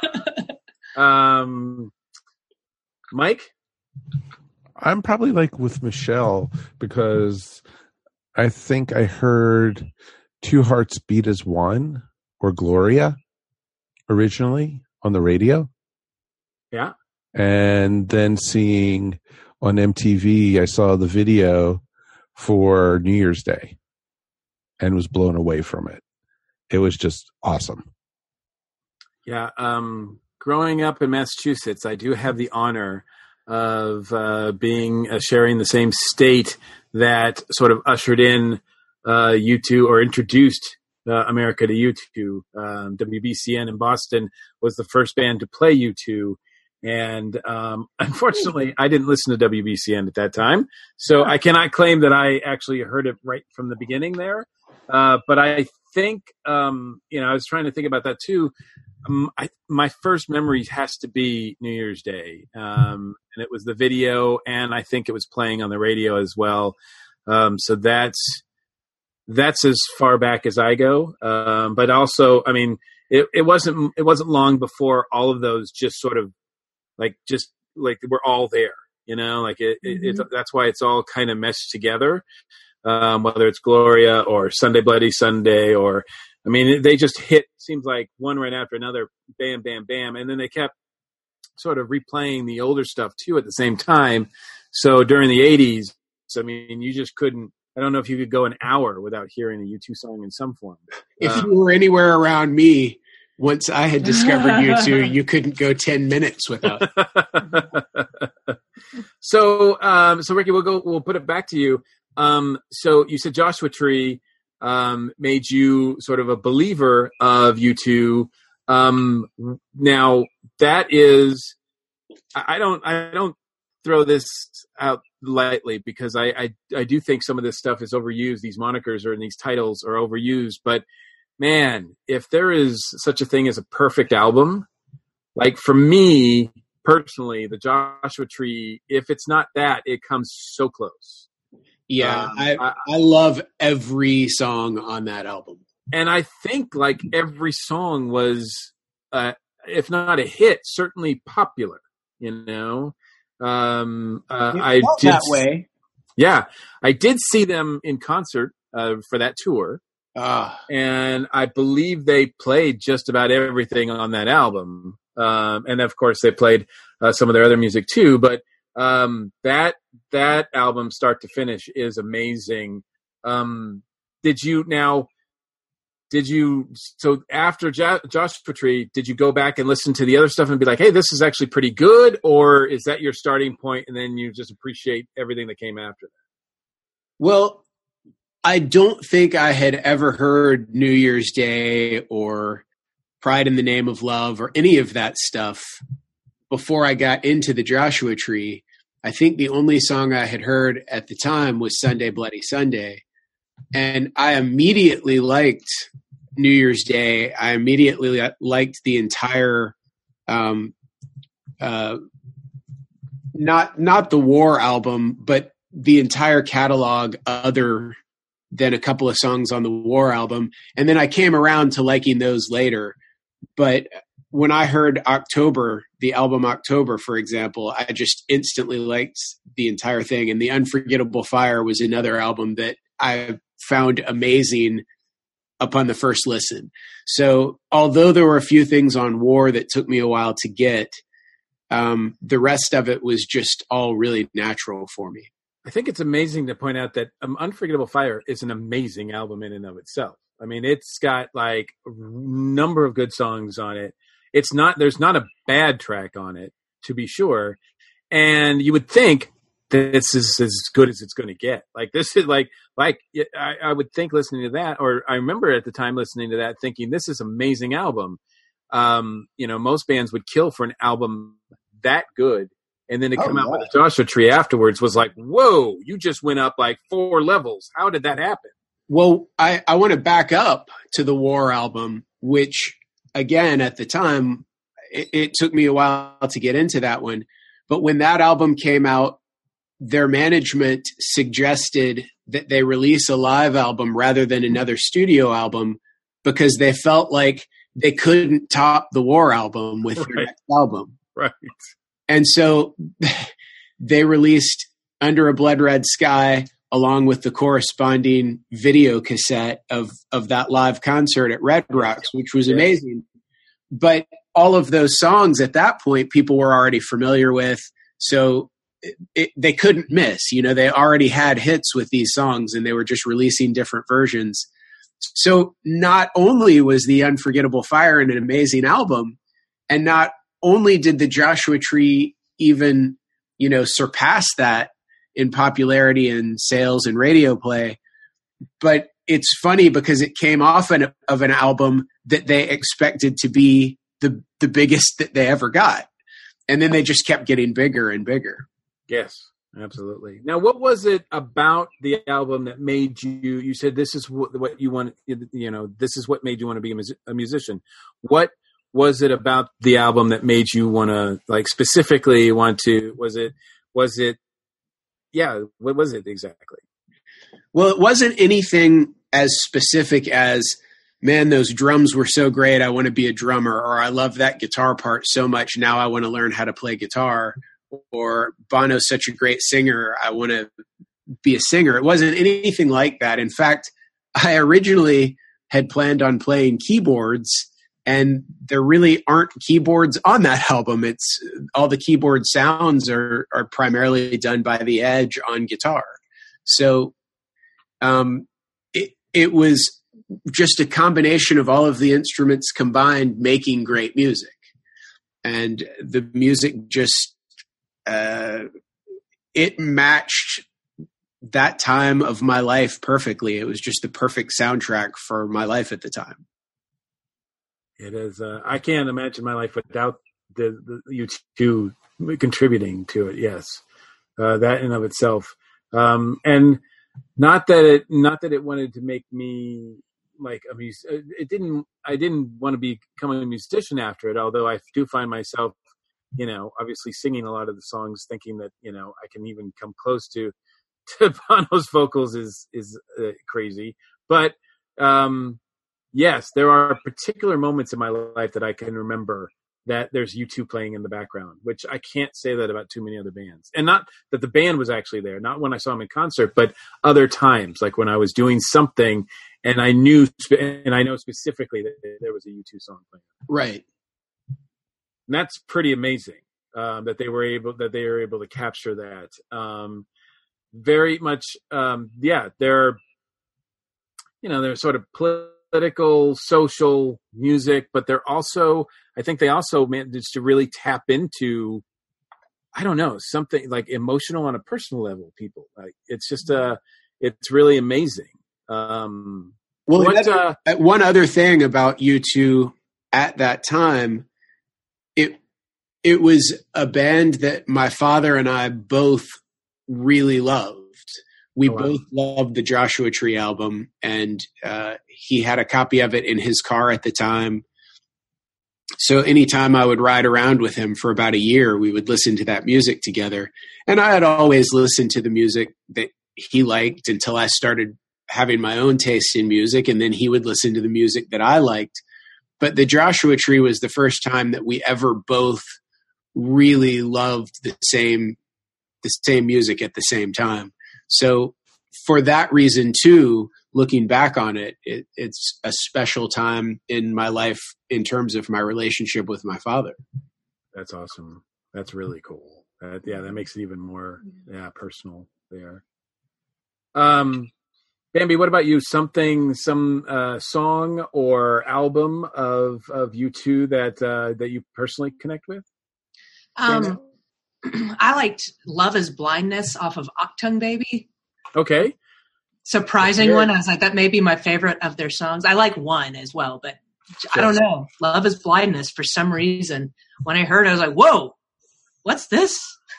Um, Mike? I'm probably like with Michelle because I think I heard Two Hearts Beat as One or Gloria originally on the radio. Yeah. And then seeing on M T V, I saw the video for New Year's Day and was blown away from it. It was just awesome. Yeah. Um, growing up in Massachusetts, I do have the honor of uh, being uh, sharing the same state that sort of ushered in uh, U two or introduced uh, America to U two. Um, W B C N in Boston was the first band to play U two. And um, unfortunately, I didn't listen to W B C N at that time. So I cannot claim that I actually heard it right from the beginning there. Uh, but I think, um, you know, I was trying to think about that too. Um, I, my first memory has to be New Year's Day. Um, and it was the video, and I think it was playing on the radio as well. Um, so that's that's as far back as I go. Um, but also, I mean, it, it wasn't it wasn't long before all of those just sort of like just like we're all there, you know, like it, mm-hmm. it, it that's why it's all kind of meshed together. Um, whether it's Gloria or Sunday Bloody Sunday, or I mean, they just hit, seems like one right after another, bam, bam, bam. And then they kept sort of replaying the older stuff too at the same time. So during the eighties, I mean, you just couldn't, I don't know if you could go an hour without hearing a U two song in some form. If um, you were anywhere around me, once I had discovered U two, you couldn't go ten minutes without. so, um, so Ricky, we'll go, we'll put it back to you. Um, so you said Joshua Tree, um, made you sort of a believer of U two. Um, now that is, I don't, I don't throw this out lightly because I, I, I do think some of this stuff is overused. These monikers or these titles are overused, but man, if there is such a thing as a perfect album, like for me personally, the Joshua Tree, if it's not that, it comes so close. Yeah, um, I, I I love every song on that album. And I think like every song was uh, if not a hit, certainly popular. You know, um, uh, It I felt did that way. Yeah, I did see them in concert uh, for that tour, Uh, and I believe they played just about everything on that album. Um, and of course, they played uh, some of their other music too. But um, that that album, start to finish, is amazing. Um, did you now? Did you so after jo- Joshua Tree? Did you go back and listen to the other stuff and be like, "Hey, this is actually pretty good," or is that your starting point, and then you just appreciate everything that came after that? well, I don't think I had ever heard New Year's Day or Pride in the Name of Love or any of that stuff before I got into the Joshua Tree. I think the only song I had heard at the time was Sunday Bloody Sunday. And I immediately liked New Year's Day. I immediately liked the entire, um, uh, not not the War album, but the entire catalog other than a couple of songs on the War album. And then I came around to liking those later. But when I heard October, the album October, for example, I just instantly liked the entire thing. And The Unforgettable Fire was another album that I found amazing upon the first listen. So although there were a few things on War that took me a while to get, um, the rest of it was just all really natural for me. I think it's amazing to point out that um, Unforgettable Fire is an amazing album in and of itself. I mean, it's got like a number of good songs on it. It's not, there's not a bad track on it, to be sure. And you would think this is as good as it's going to get. Like this is like, like I, I would think listening to that, or I remember at the time listening to that thinking, this is an amazing album. Um, you know, most bands would kill for an album that good. And then to come Oh, out yeah. with a Joshua Tree afterwards was like, whoa, you just went up like four levels. How did that happen? Well, I, I want to back up to the War album, which, again, at the time, it, it took me a while to get into that one. But when that album came out, their management suggested that they release a live album rather than another studio album because they felt like they couldn't top the War album with their Right. next album. Right. And so they released Under a Blood Red Sky along with the corresponding video cassette of, of that live concert at Red Rocks, which was Yes. amazing. But all of those songs at that point, people were already familiar with. So it, it, they couldn't miss. You know, they already had hits with these songs and they were just releasing different versions. So not only was The Unforgettable Fire an amazing album, and not only did the Joshua Tree even, you know, surpass that in popularity and sales and radio play, but it's funny because it came off an, of an album that they expected to be the the biggest that they ever got. And then they just kept getting bigger and bigger. Yes, absolutely. Now, what was it about the album that made you, you said this is what, what you want, you know, this is what made you want to be a, mus- a musician. What was it about the album that made you want to, like, specifically want to, was it, was it, yeah, what was it exactly? Well, it wasn't anything as specific as, man, those drums were so great, I want to be a drummer, or I love that guitar part so much, now I want to learn how to play guitar, or Bono's such a great singer, I want to be a singer. It wasn't anything like that. In fact, I originally had planned on playing keyboards, and there really aren't keyboards on that album. It's all the keyboard sounds are, are primarily done by the Edge on guitar. So um, it, it was just a combination of all of the instruments combined making great music. And the music just, uh, it matched that time of my life perfectly. It was just the perfect soundtrack for my life at the time. It is. Uh, I can't imagine my life without the, the you two contributing to it. Yes, uh, that in of itself, um, and not that it not that it wanted to make me like a mus- It didn't. I didn't want to become a musician after it. Although I do find myself, you know, obviously singing a lot of the songs, thinking that you know I can even come close to to Bono's vocals is is uh, crazy, but. Um, Yes, there are particular moments in my life that I can remember that there's U two playing in the background, which I can't say that about too many other bands. And not that the band was actually there, not when I saw them in concert, but other times, like when I was doing something and I knew, and I know specifically that there was a U two song playing. Right. And that's pretty amazing, um, that they were able, that they were able to capture that. Um, very much, um, yeah, they're, you know, they're sort of political, social music, but they're also, I think they also managed to really tap into, I don't know, something like emotional on a personal level. People like it's just uh it's really amazing. Um, well, what, another, uh, one other thing about U two at that time, it it was a band that my father and I both really loved. We oh, wow. both loved the Joshua Tree album, and uh, he had a copy of it in his car at the time. So anytime I would ride around with him for about a year, we would listen to that music together. And I had always listened to the music that he liked until I started having my own taste in music. And then he would listen to the music that I liked. But the Joshua Tree was the first time that we ever both really loved the same, the same music at the same time. So for that reason too, looking back on it, it, it's a special time in my life in terms of my relationship with my father. That's awesome. That's really cool. Uh, yeah, that makes it even more yeah personal there. Um, Bambi, what about you? Something, some uh, song or album of of U two that uh, that you personally connect with? Um, I liked "Love Is Blindness" off of Octung Baby. Okay. Surprising one. I was like, that may be my favorite of their songs. I like one as well, but I don't know. Love Is Blindness, for some reason, when I heard it, I was like, whoa, what's this?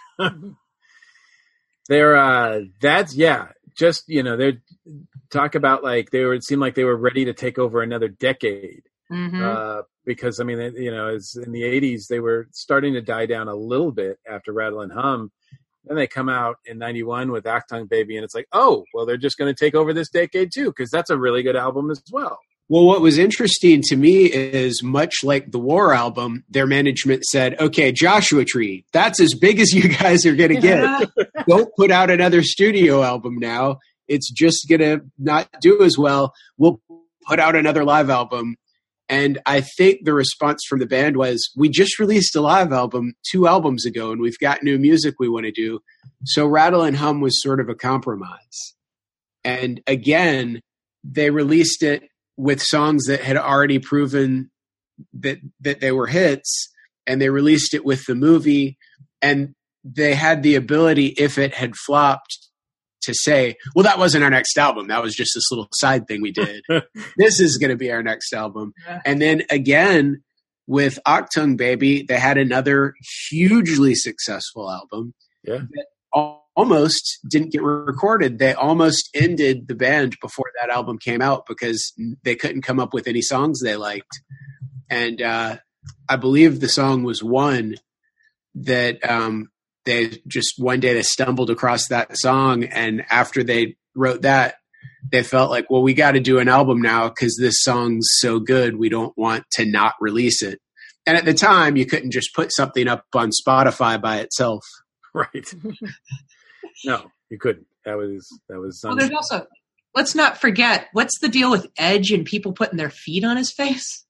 They're, uh, that's, yeah, just, you know, they're talk about like, they were, it seemed like they were ready to take over another decade. Mm-hmm. Uh, because, I mean, it, you know, as in the eighties, they were starting to die down a little bit after Rattle and Hum. Then they come out in ninety-one with Octung Baby, and it's like, oh, well, they're just going to take over this decade too, because that's a really good album as well. Well, what was interesting to me is, much like the War album, their management said, okay, Joshua Tree, that's as big as you guys are going to get. Don't put out another studio album now. It's just going to not do as well. We'll put out another live album. And I think the response from the band was, we just released a live album two albums ago, and we've got new music we want to do. So Rattle and Hum was sort of a compromise. And again, they released it with songs that had already proven that, that they were hits, and they released it with the movie. And they had the ability, if it had flopped, to say, well, that wasn't our next album. That was just this little side thing we did. This is going to be our next album. Yeah. And then again, with Octung Baby, they had another hugely successful album yeah. that almost didn't get recorded. They almost ended the band before that album came out because they couldn't come up with any songs they liked. And uh, I believe the song was one that um, they just one day they stumbled across that song, and after they wrote that, they felt like, well, we got to do an album now because this song's so good. We don't want to not release it. And at the time, you couldn't just put something up on Spotify by itself. Right. No, you couldn't. That was that was. Well, there's also, let's not forget, what's the deal with Edge and people putting their feet on his face?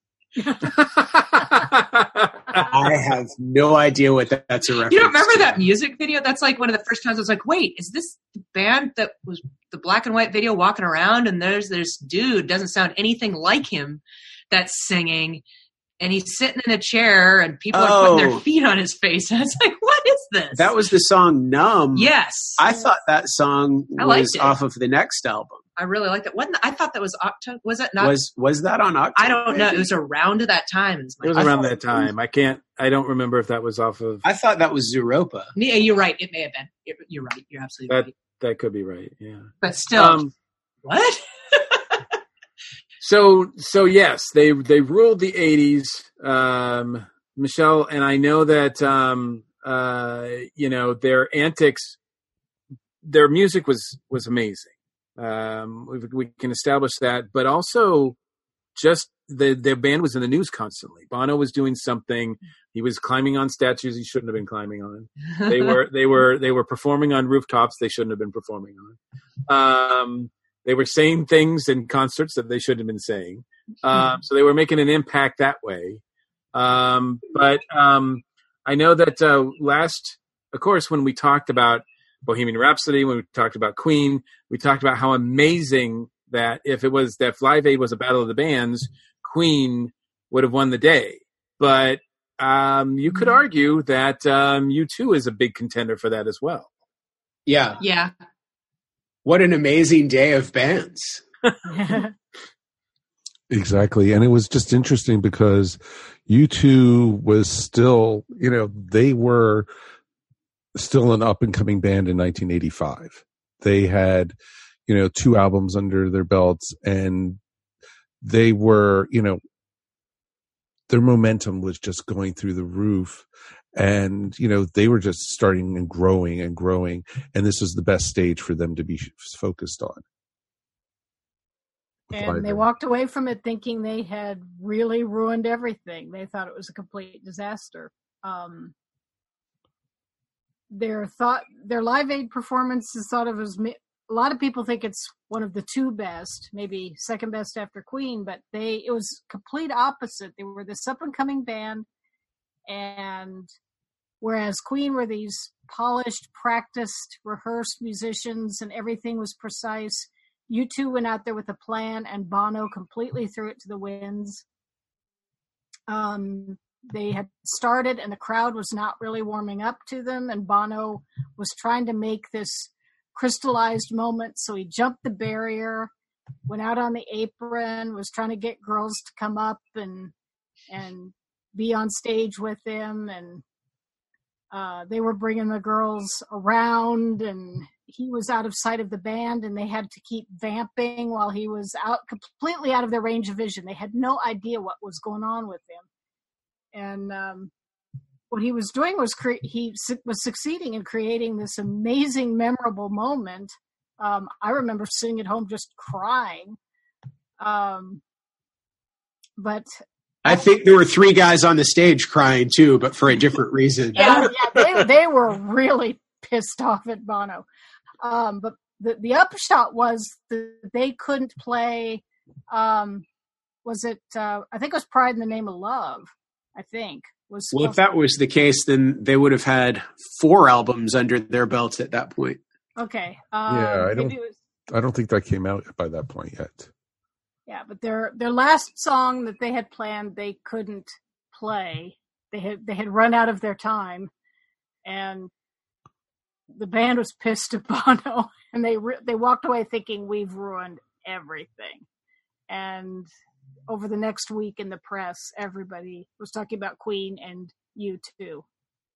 I have no idea what that, that's a reference You don't remember to. that music video? That's like one of the first times I was like, wait, is this the band that was the black and white video walking around, and there's this dude, doesn't sound anything like him, that's singing, and he's sitting in a chair, and people Oh. are putting their feet on his face, and it's like, what is this? That was the song Numb. Yes. I thought that song I liked was it. off of the next album. I really liked it. Wasn't I thought that was Octo? Was it not? Was was that on October? I don't know. It was around that time. Is my It was I around thought that time. I can't. I don't remember if that was off of. I thought that was Zooropa. Yeah, you're right. It may have been. You're- You're right. You're absolutely That right. that could be right. Yeah. But still, Um, what? So so yes, they they ruled the eighties, um, Michelle, and I know that um, uh, you know their antics, their music was was amazing. Um, we, we can establish that, but also just the their band was in the news constantly. Bono was doing something. He was climbing on statues he shouldn't have been climbing on. They were they were they were performing on rooftops they shouldn't have been performing on. Um, they were saying things in concerts that they shouldn't have been saying. Um, so they were making an impact that way. Um, but um, I know that uh, last, of course, when we talked about Bohemian Rhapsody, when we talked about Queen, we talked about how amazing that if it was that if Live Aid was a battle of the bands, Queen would have won the day. But um, you could argue that um, U two is a big contender for that as well. Yeah. Yeah. What an amazing day of bands. Exactly. And it was just interesting because U two was still, you know, they were still an up and coming band in nineteen eighty-five. They had, you know, two albums under their belts, and they were, you know, their momentum was just going through the roof, and, you know, they were just starting and growing and growing. And this was the best stage for them to be focused on. And they walked away from it thinking they had really ruined everything. They thought it was a complete disaster. Um, their thought, their Live Aid performance is thought of as, a lot of people think it's one of the two best, maybe second best after Queen, but they, it was complete opposite. They were this up and coming band, and whereas Queen were these polished, practiced, rehearsed musicians and everything was precise, U two went out there with a plan, and Bono completely threw it to the winds. Um, they had started, and the crowd was not really warming up to them, and Bono was trying to make this crystallized moment, so he jumped the barrier, went out on the apron, was trying to get girls to come up and and be on stage with him, and uh, they were bringing the girls around, and he was out of sight of the band, and they had to keep vamping while he was out, completely out of their range of vision. They had no idea what was going on with him. And um, what he was doing was cre- he su- was succeeding in creating this amazing, memorable moment. Um, I remember sitting at home just crying. Um, but I think there were three guys on the stage crying too, but for a different reason. Yeah, yeah, they they were really pissed off at Bono. Um, but the, the upshot was that they couldn't play, um, was it, uh, I think it was Pride in the Name of Love, I think. Was well, if that was the case, then they would have had four albums under their belts at that point. Okay. Um, yeah, I don't, was, I don't think that came out by that point yet. Yeah, but their their last song that they had planned, they couldn't play. They had they had run out of their time, and the band was pissed at Bono, and they re- they walked away thinking we've ruined everything. And over the next week in the press, everybody was talking about Queen and U two,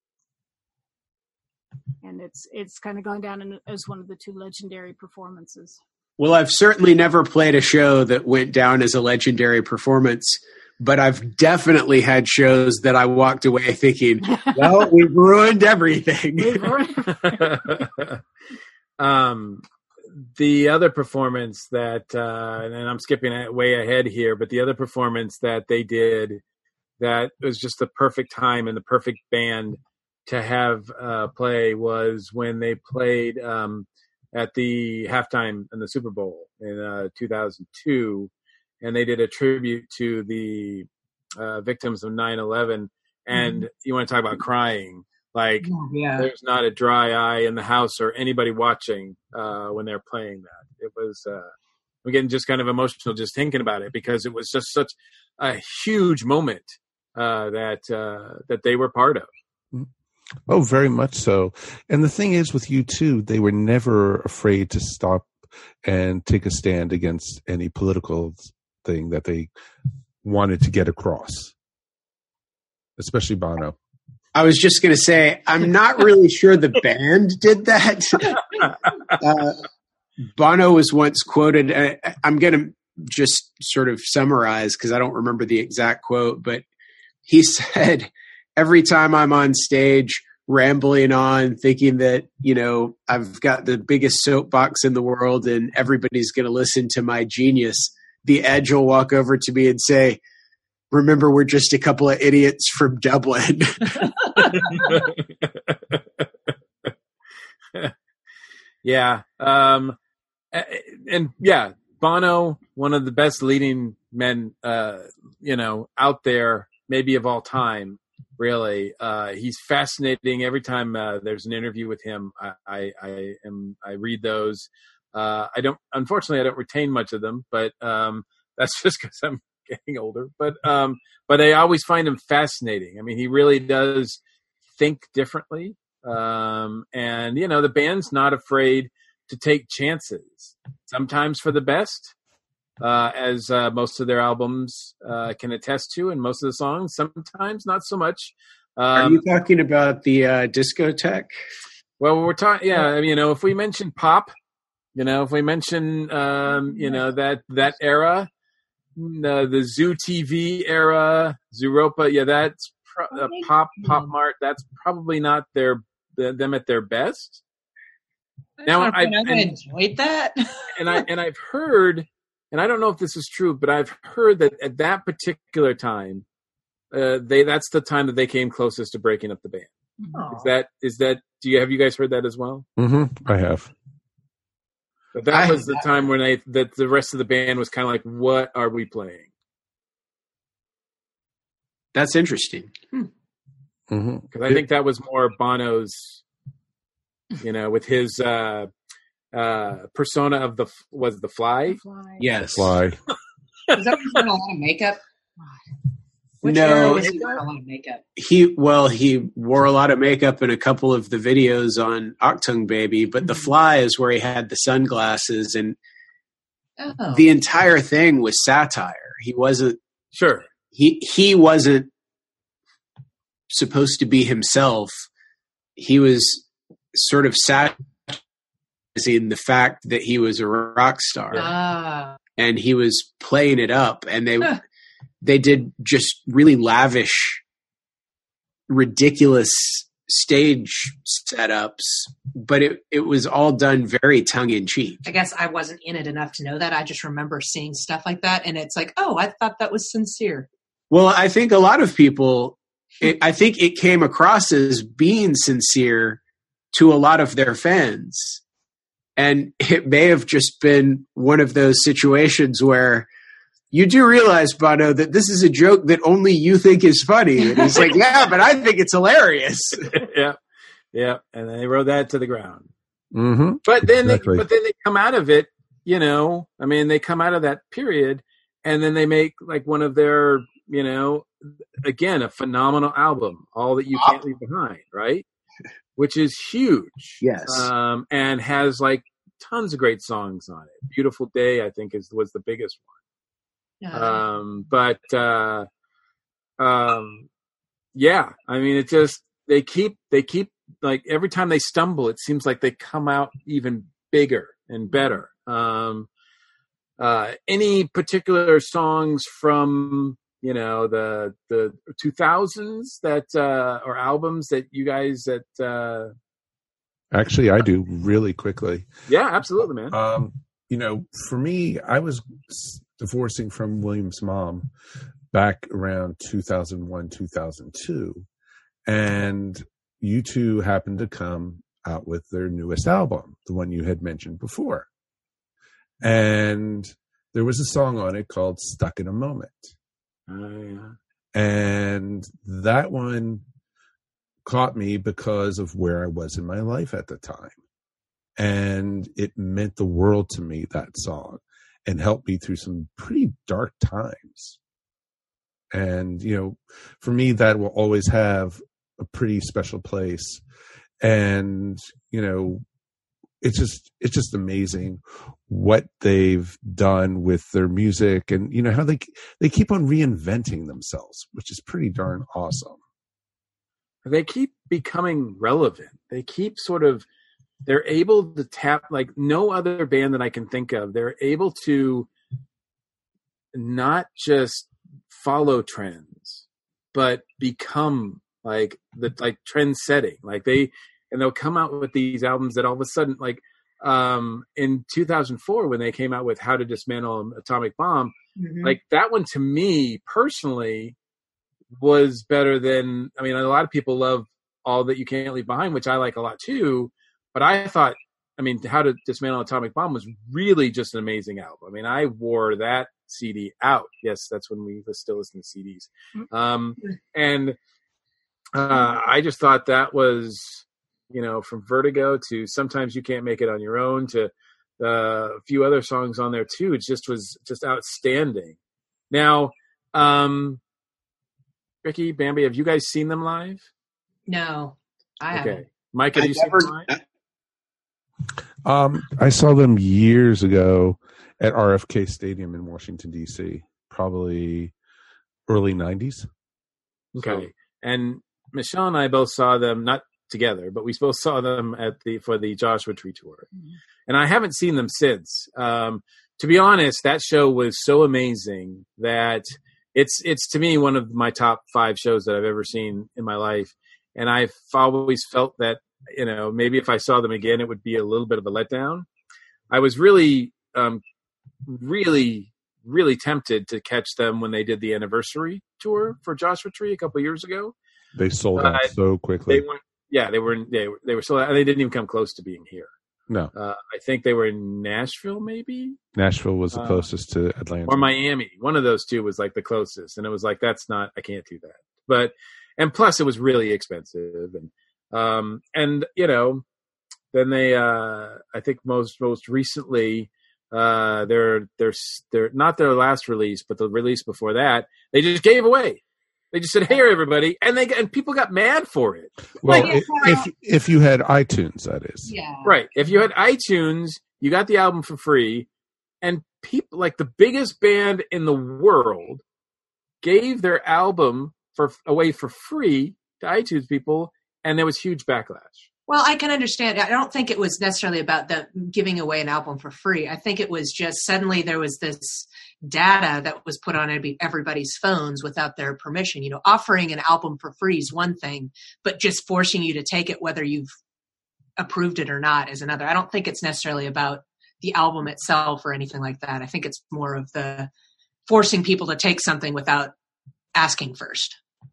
and it's it's kind of gone down in, as one of the two legendary performances. Well, I've certainly never played a show that went down as a legendary performance, but I've definitely had shows that I walked away thinking, well, we've ruined everything. We've ruined everything. um, the other performance that, uh, and I'm skipping way ahead here, but the other performance that they did that was just the perfect time and the perfect band to have uh, play was when they played um, at the halftime in the Super Bowl in uh, two thousand two, and they did a tribute to the uh, victims of nine eleven. And mm. you want to talk about crying. Like, yeah. There's not a dry eye in the house or anybody watching uh, when they're playing that. It was, uh, I'm getting just kind of emotional just thinking about it because it was just such a huge moment uh, that uh, that they were part of. Oh, very much so. And the thing is with U two, they were never afraid to stop and take a stand against any political thing that they wanted to get across, especially Bono. I was just going to say, I'm not really sure the band did that. uh, Bono was once quoted, uh, I'm going to just sort of summarize because I don't remember the exact quote, but he said, every time I'm on stage rambling on, thinking that, you know, I've got the biggest soapbox in the world and everybody's going to listen to my genius, the Edge will walk over to me and say, "Remember, we're just a couple of idiots from Dublin." Yeah. Um, and yeah, Bono, one of the best leading men, uh, you know, out there, maybe of all time, really. Uh, he's fascinating. Every time uh, there's an interview with him, I, I, I am, I read those. Uh, I don't, unfortunately, I don't retain much of them, but um, that's just because I'm getting older. But, um, but I always find him fascinating. I mean, he really does think differently. Um, and, you know, the band's not afraid to take chances, sometimes for the best, uh, as uh, most of their albums uh, can attest to, and most of the songs, sometimes not so much. Um, Are you talking about the uh, discotheque? Well, we're talking, yeah, I mean, you know, if we mention pop, you know, if we mention, um, you know, that, that era, the, the Zoo T V era, Zooropa, yeah, that's pro- uh, pop, Pop Mart, that's probably not their, the, them at their best. Now I, I, I enjoyed that, and I and I've heard, and I don't know if this is true, but I've heard that at that particular time, uh, they that's the time that they came closest to breaking up the band. Oh. Is that is that? Do you have you guys heard that as well? Mm-hmm. I have. But that I, was the time when I that the rest of the band was kind of like, "What are we playing?" That's interesting. Because Mm-hmm. I think that was more Bono's. You know, with his uh, uh, persona of the was the Fly. Fly. Yes. Fly. Is that when he's wearing a lot of makeup? Which No. era was he wearing a lot of makeup? He well, he wore a lot of makeup in a couple of the videos on Octung Baby, but the Fly is where he had the sunglasses, and Oh. the entire thing was satire. He wasn't Sure. he he wasn't supposed to be himself. He was sort of satirizing the fact that he was a rock star, Ah. and he was playing it up, and they Huh. they did just really lavish, ridiculous stage setups, but it, it was all done very tongue-in-cheek. I guess I wasn't in it enough to know that. I just remember seeing stuff like that, and it's like, oh, I thought that was sincere. Well, I think a lot of people, it, I think it came across as being sincere to a lot of their fans. And it may have just been one of those situations where you do realize, Bono, that this is a joke that only you think is funny. And he's like, yeah, but I think it's hilarious. Yeah, yeah, and they rode that to the ground. Mm-hmm. But then, Exactly. they, but then they come out of it. You know, I mean, they come out of that period, and then they make like one of their, you know, again, a phenomenal album, All That You Can't Leave Behind, right? Which is huge. Yes. Um, and has like tons of great songs on it. Beautiful Day, I think, is was the biggest one. Uh, Um, but uh, um, yeah, I mean, it just they keep they keep like every time they stumble, it seems like they come out even bigger and better. Um, uh, any particular songs from you know the the two thousands that uh, or albums that you guys that uh, Actually, I do really quickly. yeah, absolutely, man. Um, you know, for me, I was divorcing from William's mom back around two thousand one, two thousand two. And U two happened to come out with their newest album, the one you had mentioned before. And there was a song on it called Stuck in a Moment. Oh, yeah. And that one caught me because of where I was in my life at the time. And it meant the world to me, that song, and helped me through some pretty dark times. And, you know, for me, that will always have a pretty special place. And, you know, it's just, it's just amazing what they've done with their music and, you know, how they, they keep on reinventing themselves, which is pretty darn awesome. They keep becoming relevant. They keep sort of, they're able to tap, like no other band that I can think of, they're able to not just follow trends, but become like the like trend setting. Like they, and they'll come out with these albums that all of a sudden, like um, in two thousand four when they came out with How to Dismantle an Atomic Bomb, Mhm. like that one to me personally was better than, I mean, a lot of people love All That You Can't Leave Behind, which I like a lot too. But I thought, I mean, How to Dismantle an Atomic Bomb was really just an amazing album. I mean, I wore that C D out. Yes, that's when we was still listening to C Ds. Um, and uh, I just thought that was, you know, from Vertigo to Sometimes You Can't Make It on Your Own to uh, a few other songs on there too. It just was just outstanding. Now, um, Ricky, Bambi, have you guys seen them live? No, I Okay. haven't. Mike, have I you never- seen them live? Um, I saw them years ago at R F K Stadium in Washington, D C, probably early nineties. Okay. And Michelle and I both saw them, not together, but we both saw them at the for the Joshua Tree tour. And I haven't seen them since. Um, to be honest, that show was so amazing that it's it's to me one of my top five shows that I've ever seen in my life. And I've always felt that, you know, maybe if I saw them again, it would be a little bit of a letdown. I was really, um, really, really tempted to catch them when they did the anniversary tour for Joshua Tree a couple years ago. They sold out Uh, so quickly. They weren't, yeah, they were, they were, they were sold out, and they didn't even come close to being here. No, Uh, I think they were in Nashville, maybe, Nashville was the uh, closest to Atlanta. or Miami. One of those two was like the closest, and it was like, that's not, I can't do that. But, and plus, it was really expensive, and um, and you know, then they, uh, I think most most recently, uh, their their their not their last release, but the release before that, they just gave away. They just said, "Hey, everybody," and they and people got mad for it. Well, Like, if, if if you had iTunes, that is. Yeah. Right. If you had iTunes, you got the album for free, and people like the biggest band in the world gave their album for away for free to iTunes people, and there was huge backlash. Well, I can understand. I don't think it was necessarily about the giving away an album for free. I think it was just suddenly there was this data that was put on everybody's phones without their permission. You know, offering an album for free is one thing, but just forcing you to take it whether you've approved it or not is another. I don't think it's necessarily about the album itself or anything like that. I think it's more of the forcing people to take something without asking first.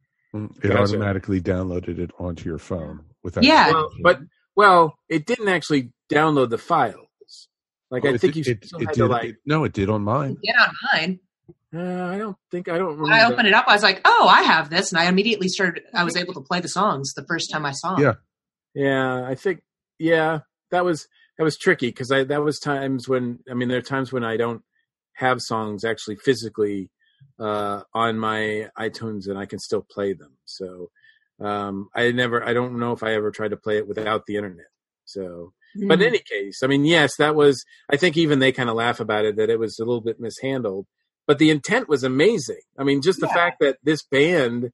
It Gotcha. automatically downloaded it onto your phone without. Yeah. Well, but well, it didn't actually download the files. Like Oh, I it think did- you it, still it had did. to like. it- no, it did on mine. Get on mine. Uh, I don't think I don't remember. When I opened it up, I was like, "Oh, I have this," and I immediately started. I was able to play the songs the first time I saw them. Yeah. Yeah, I think yeah, that was that was tricky because I that was times when I mean there are times when I don't have songs actually physically uh, on my iTunes and I can still play them. So um, I never I don't know if I ever tried to play it without the internet. So Mm. but in any case, I mean yes, that was I think even they kind of laugh about it that it was a little bit mishandled, but the intent was amazing. I mean just the Yeah. fact that this band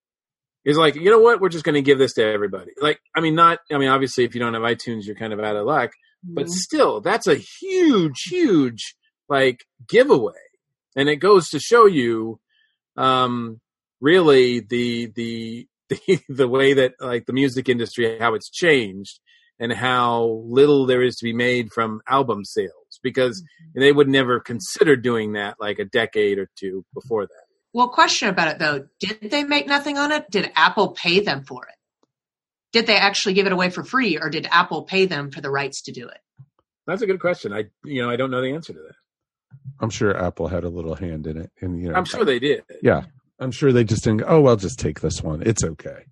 is like, you know what? We're just going to give this to everybody. Like, I mean, not, I mean, obviously, if you don't have iTunes, you're kind of out of luck. But Mhm. still, that's a huge, huge, like, giveaway. And it goes to show you, um, really the, the, the, the way that, like, the music industry, how it's changed and how little there is to be made from album sales. Because they would never consider doing that, like, a decade or two before that. Well, question about it though: did they make nothing on it? Did Apple pay them for it? Did they actually give it away for free, or did Apple pay them for the rights to do it? That's a good question. I, you know, I don't know the answer to that. I'm sure Apple had a little hand in it, and you know, I'm sure they did. Yeah, I'm sure they just didn't. Oh well, just take this one. It's okay.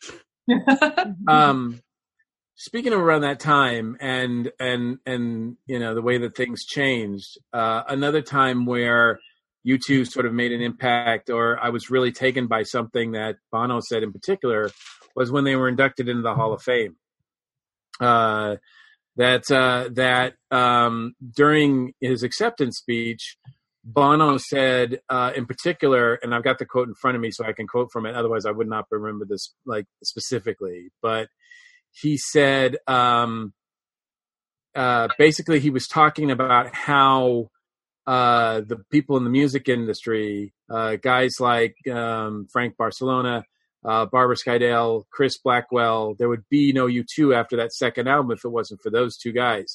Um, speaking of around that time, and and and you know the way that things changed, uh, another time where you two sort of made an impact, or I was really taken by something that Bono said in particular, was when they were inducted into the Hall of Fame. Uh, that uh, that um, during his acceptance speech, Bono said uh, in particular, and I've got the quote in front of me so I can quote from it. Otherwise, I would not remember this like specifically. But he said, um, uh, basically, he was talking about how uh, the people in the music industry, uh, guys like um, Frank Barcelona, uh, Barbara Skydale, Chris Blackwell, there would be no U two after that second album if it wasn't for those two guys.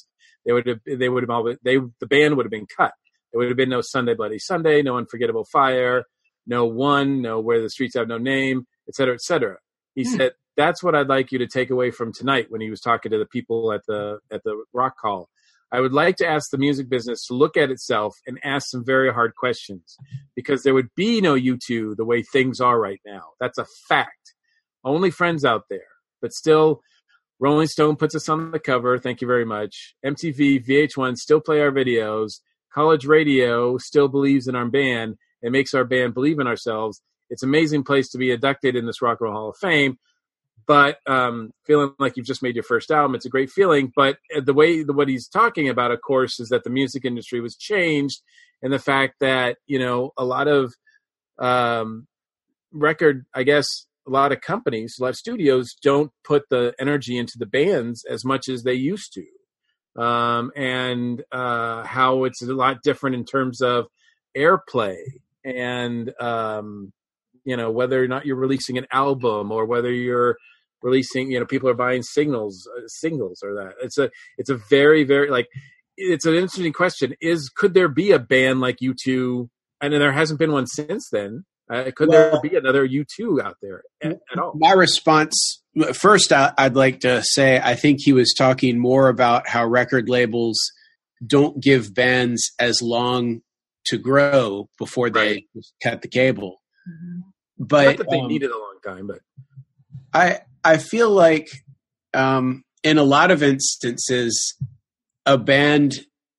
they would have they would have all been, they the band would have been cut. There would have been no Sunday Bloody Sunday, no Unforgettable Fire, no One, no Where the Streets Have No Name, et cetera, et cetera. He mm. said, that's what I'd like you to take away from tonight when he was talking to the people at the at the Rock Hall. I would like to ask the music business to look at itself and ask some very hard questions, because there would be no U two the way things are right now. That's a fact. Only friends out there. But still, Rolling Stone puts us on the cover. Thank you very much. M T V, V H one still play our videos. College radio still believes in our band and makes our band believe in ourselves. It's an amazing place to be inducted in this Rock and Roll Hall of Fame. But um, feeling like you've just made your first album, it's a great feeling. But the way the, what he's talking about, of course, is that the music industry was changed, and the fact that, you know, a lot of um, record, I guess, a lot of companies, a lot of studios don't put the energy into the bands as much as they used to, um, and uh, how it's a lot different in terms of airplay and um, you know, whether or not you're releasing an album or whether you're releasing, you know, people are buying singles, uh, singles or that. It's a, it's a very, very, like, it's an interesting question. Is, could there be a band like U two? And there hasn't been one since then. Uh, could well, there be another U two out there at, at all? My response, first, I, I'd like to say, I think he was talking more about how record labels don't give bands as long to grow before they right. cut the cable. Mm-hmm. But not that they um, needed a long time, but I I feel like um, in a lot of instances, a band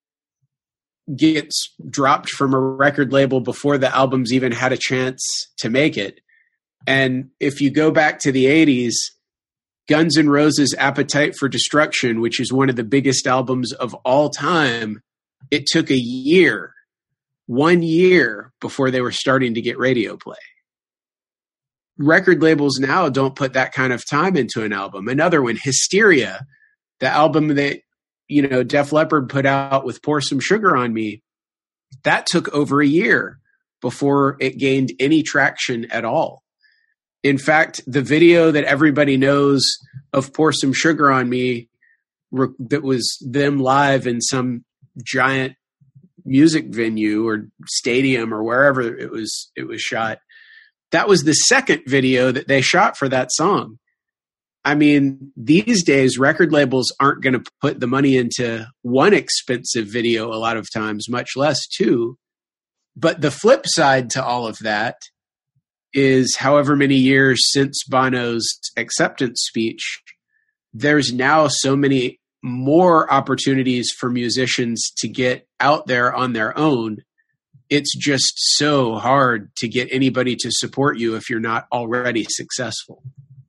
gets dropped from a record label before the album's even had a chance to make it. And if you go back to the eighties, Guns N' Roses' Appetite for Destruction, which is one of the biggest albums of all time, it took a year, one year before they were starting to get radio play. Record labels now don't put that kind of time into an album. Another one, Hysteria, the album that, you know, Def Leppard put out with Pour Some Sugar on Me, that took over a year before it gained any traction at all. In fact, the video that everybody knows of Pour Some Sugar on Me, re- that was them live in some giant music venue or stadium or wherever it was, it was shot. That was the second video that they shot for that song. I mean, these days, record labels aren't going to put the money into one expensive video a lot of times, much less two. But the flip side to all of that is however many years since Bono's acceptance speech, there's now so many more opportunities for musicians to get out there on their own. It's just so hard to get anybody to support you if you're not already successful.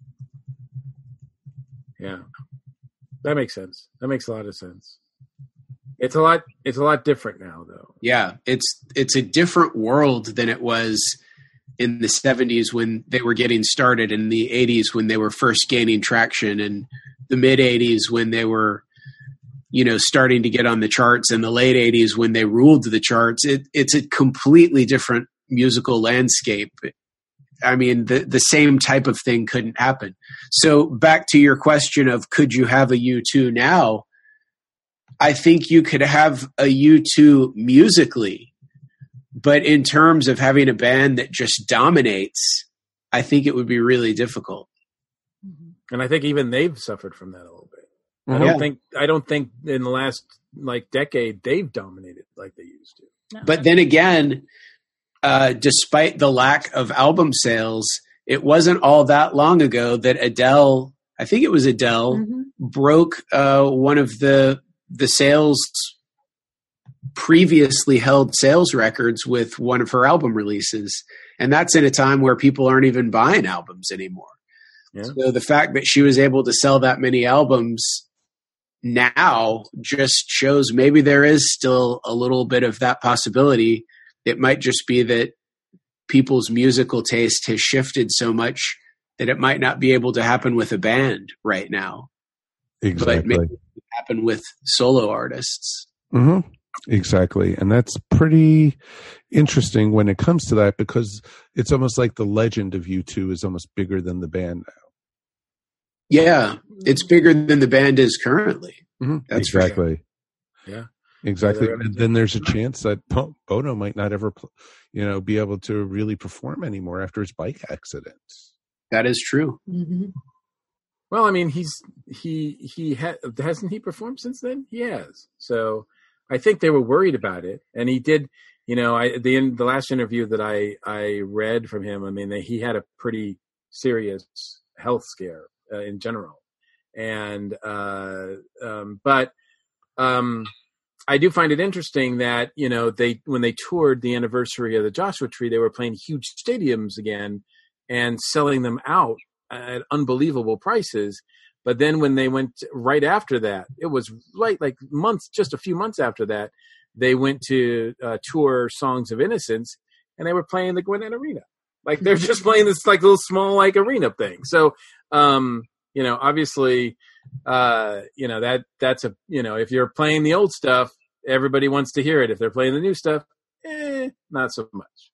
Yeah, that makes sense. That makes a lot of sense. It's a lot. It's a lot different now, though. Yeah, it's it's a different world than it was in the seventies when they were getting started, in the eighties when they were first gaining traction, and the mid eighties when they were, you know, starting to get on the charts, in the late eighties when they ruled the charts. It, it's a completely different musical landscape. I mean, the, the same type of thing couldn't happen. So back to your question of could you have a U two now? I think you could have a U two musically, but in terms of having a band that just dominates, I think it would be really difficult. And I think even they've suffered from that a little bit. I Yeah. don't think I don't think in the last like decade they've dominated like they used to. No. But then again, uh, despite the lack of album sales, it wasn't all that long ago that Adele, I think it was Adele, Mhm. broke uh, one of the the sales previously held sales records with one of her album releases, and that's in a time where people aren't even buying albums anymore. Yeah. So the fact that she was able to sell that many albums now just shows maybe there is still a little bit of that possibility. It might just be that people's musical taste has shifted so much that it might not be able to happen with a band right now, but Exactly. maybe it could happen with solo artists. hmm Exactly. And that's pretty interesting when it comes to that, because it's almost like the legend of U two is almost bigger than the band now. Yeah, it's bigger than the band is currently. Mhm. That's for Exactly. Yeah. Exactly. And then there's a chance that Bono might not ever, you know, be able to really perform anymore after his bike accident. That is true. Mm-hmm. Well, I mean, he's he he ha- hasn't he performed since then? He has. So I think they were worried about it, and he did. You know, I the the last interview that I I read from him, I mean, he had a pretty serious health scare uh, in general, and uh, um, but. Um, I do find it interesting that, you know, they when they toured the anniversary of the Joshua Tree, they were playing huge stadiums again and selling them out at unbelievable prices. But then when they went right after that, it was right like months, just a few months after that, they went to uh, tour Songs of Innocence, and they were playing the Gwinnett Arena. Like they're just playing this like little small like arena thing. So, um, you know, obviously, uh, you know, that that's a, you know, if you're playing the old stuff, everybody wants to hear it. If they're playing the new stuff, eh, not so much.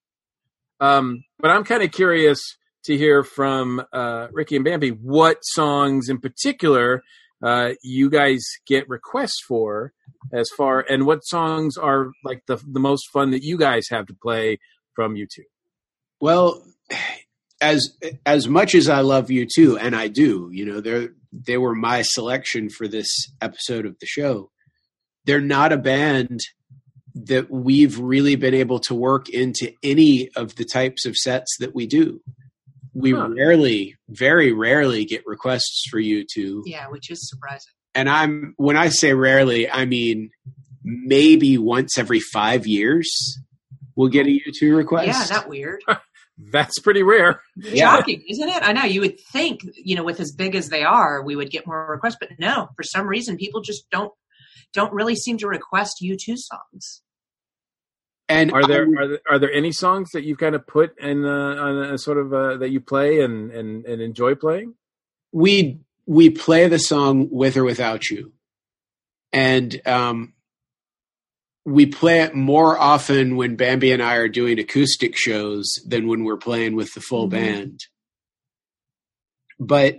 Um, but I'm kind of curious to hear from uh, Ricky and Bambi what songs in particular uh, you guys get requests for, as far, and what songs are like the the most fun that you guys have to play from U two. Well, as as much as I love U two, and I do, you know, they they were my selection for this episode of the show. They're not a band that we've really been able to work into any of the types of sets that we do. We huh. rarely, very rarely get requests for U two. Yeah, which is surprising. And I'm when I say rarely, I mean maybe once every five years we'll get a U two request. Yeah, that weird. That's pretty rare. Yeah. Shocking, isn't it? I know. You would think, you know, with as big as they are, we would get more requests, but no, for some reason, people just don't don't really seem to request U two songs. And are there I, are there, are there any songs that you've kind of put in uh, on a sort of uh, that you play and, and, and enjoy playing? We we play the song With or Without You, and um, we play it more often when Bambi and I are doing acoustic shows than when we're playing with the full mm-hmm. band. But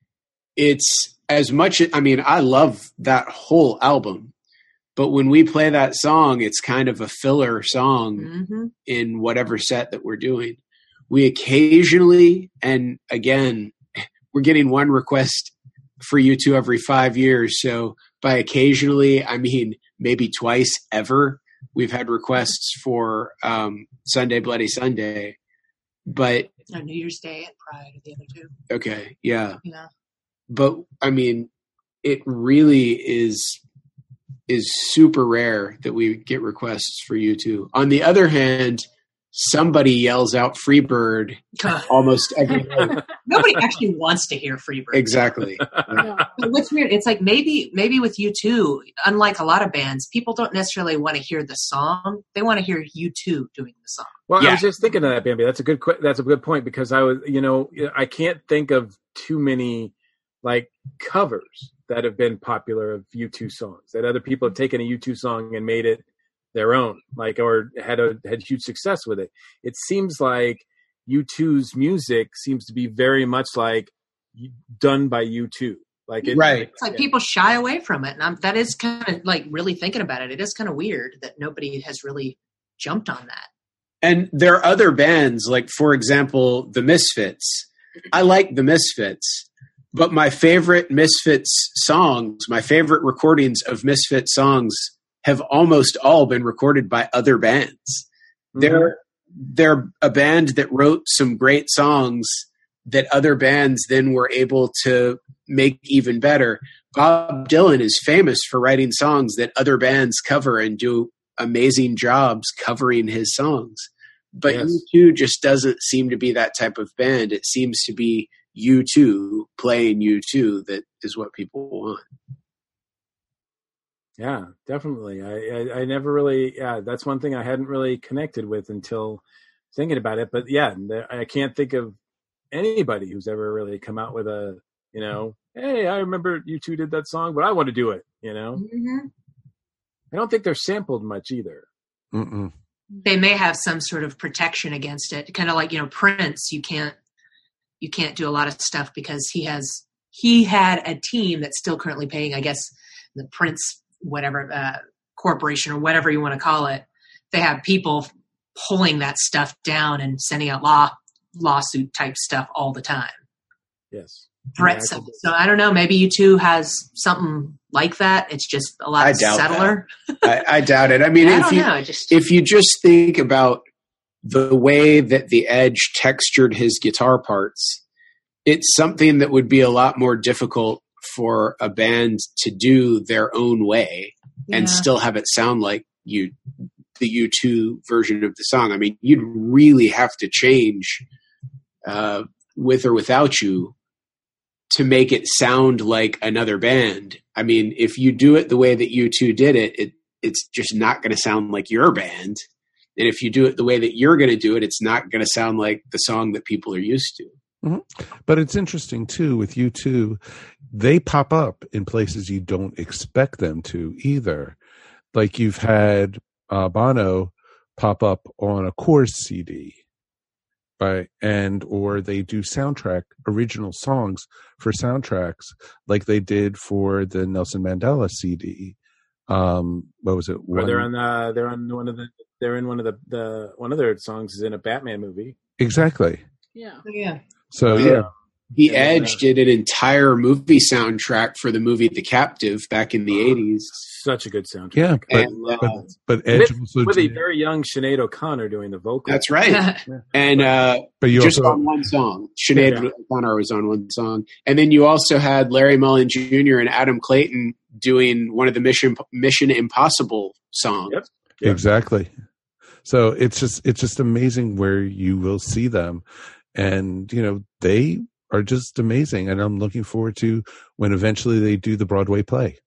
it's as much. I mean, I love that whole album. But when we play that song, it's kind of a filler song mm-hmm. in whatever set that we're doing. We occasionally, and again, we're getting one request for U two every five years. So by occasionally, I mean maybe twice ever, we've had requests for um, Sunday Bloody Sunday. But oh, New Year's Day and Pride are the other two. Okay, yeah. Yeah. But I mean, it really is... is super rare that we get requests for U two. On the other hand, somebody yells out Freebird almost every day. Nobody actually wants to hear Freebird. Exactly. Yeah. But what's weird, it's like maybe maybe with U two, unlike a lot of bands, people don't necessarily want to hear the song. They want to hear U two doing the song. Well, yeah. I was just thinking of that, Bambi. That's a good that's a good point, because I was, you know, I can't think of too many like covers that have been popular of U two songs, that other people have taken a U two song and made it their own, like, or had a had huge success with it. It seems like U two's music seems to be very much like done by U two. Like, it, right. It's like yeah. people shy away from it. And I'm, that is kind of like really thinking about it. It is kind of weird that nobody has really jumped on that. And there are other bands, like, for example, the Misfits. I like the Misfits. But my favorite Misfits songs, my favorite recordings of Misfits songs have almost all been recorded by other bands. Mm-hmm. They're, they're a band that wrote some great songs that other bands then were able to make even better. Bob Dylan is famous for writing songs that other bands cover and do amazing jobs covering his songs. But yes. U two just doesn't seem to be that type of band. It seems to be U two playing U two that is what people want. Yeah, definitely. I, I, I never really, yeah, that's one thing I hadn't really connected with until thinking about it. But yeah, I can't think of anybody who's ever really come out with a, you know, hey, I remember U two did that song, but I want to do it, you know? Mm-hmm. I don't think they're sampled much either. Mm-mm. They may have some sort of protection against it. Kind of like, you know, Prince, you can't, you can't do a lot of stuff because he has, he had a team that's still currently paying, I guess, the Prince, whatever, uh, corporation or whatever you want to call it, they have people pulling that stuff down and sending out law lawsuit type stuff all the time. Yes. Threats. Yeah, I so I don't know. Maybe U two has something like that. It's just a lot I doubt subtler. I, I doubt it. I mean, I if don't you know. Just if you just think about the way that the Edge textured his guitar parts, it's something that would be a lot more difficult for a band to do their own way and Yeah. still have it sound like you, the U two version of the song. I mean, you'd really have to change uh, with or without you to make it sound like another band. I mean, if you do it the way that U two did it, it it's just not going to sound like your band. And if you do it the way that you're going to do it, it's not going to sound like the song that people are used to. Mm-hmm. But it's interesting too with U two, they pop up in places you don't expect them to either. Like you've had uh, Bono pop up on a Coors C D, right? And or they do soundtrack original songs for soundtracks, like they did for the Nelson Mandela C D. Um, what was it? Or they're on the, they're on one of the they're in one of the, the one of their songs is in a Batman movie. Exactly. Yeah. yeah. So Yeah. yeah. The Yeah, Edge yeah. did an entire movie soundtrack for the movie The Captive back in the eighties. Such a good soundtrack. Yeah, but And, uh, but, but Edge With, also with a did- very young Sinead O'Connor doing the vocals. That's right. And uh, but you just also on one song. Sinead Yeah. O'Connor was on one song. And then you also had Larry Mullen Junior and Adam Clayton doing one of the Mission Mission Impossible songs. Yep. Yep. Exactly. So it's just it's just amazing where you will see them, and you know they are just amazing, and I'm looking forward to when eventually they do the Broadway play.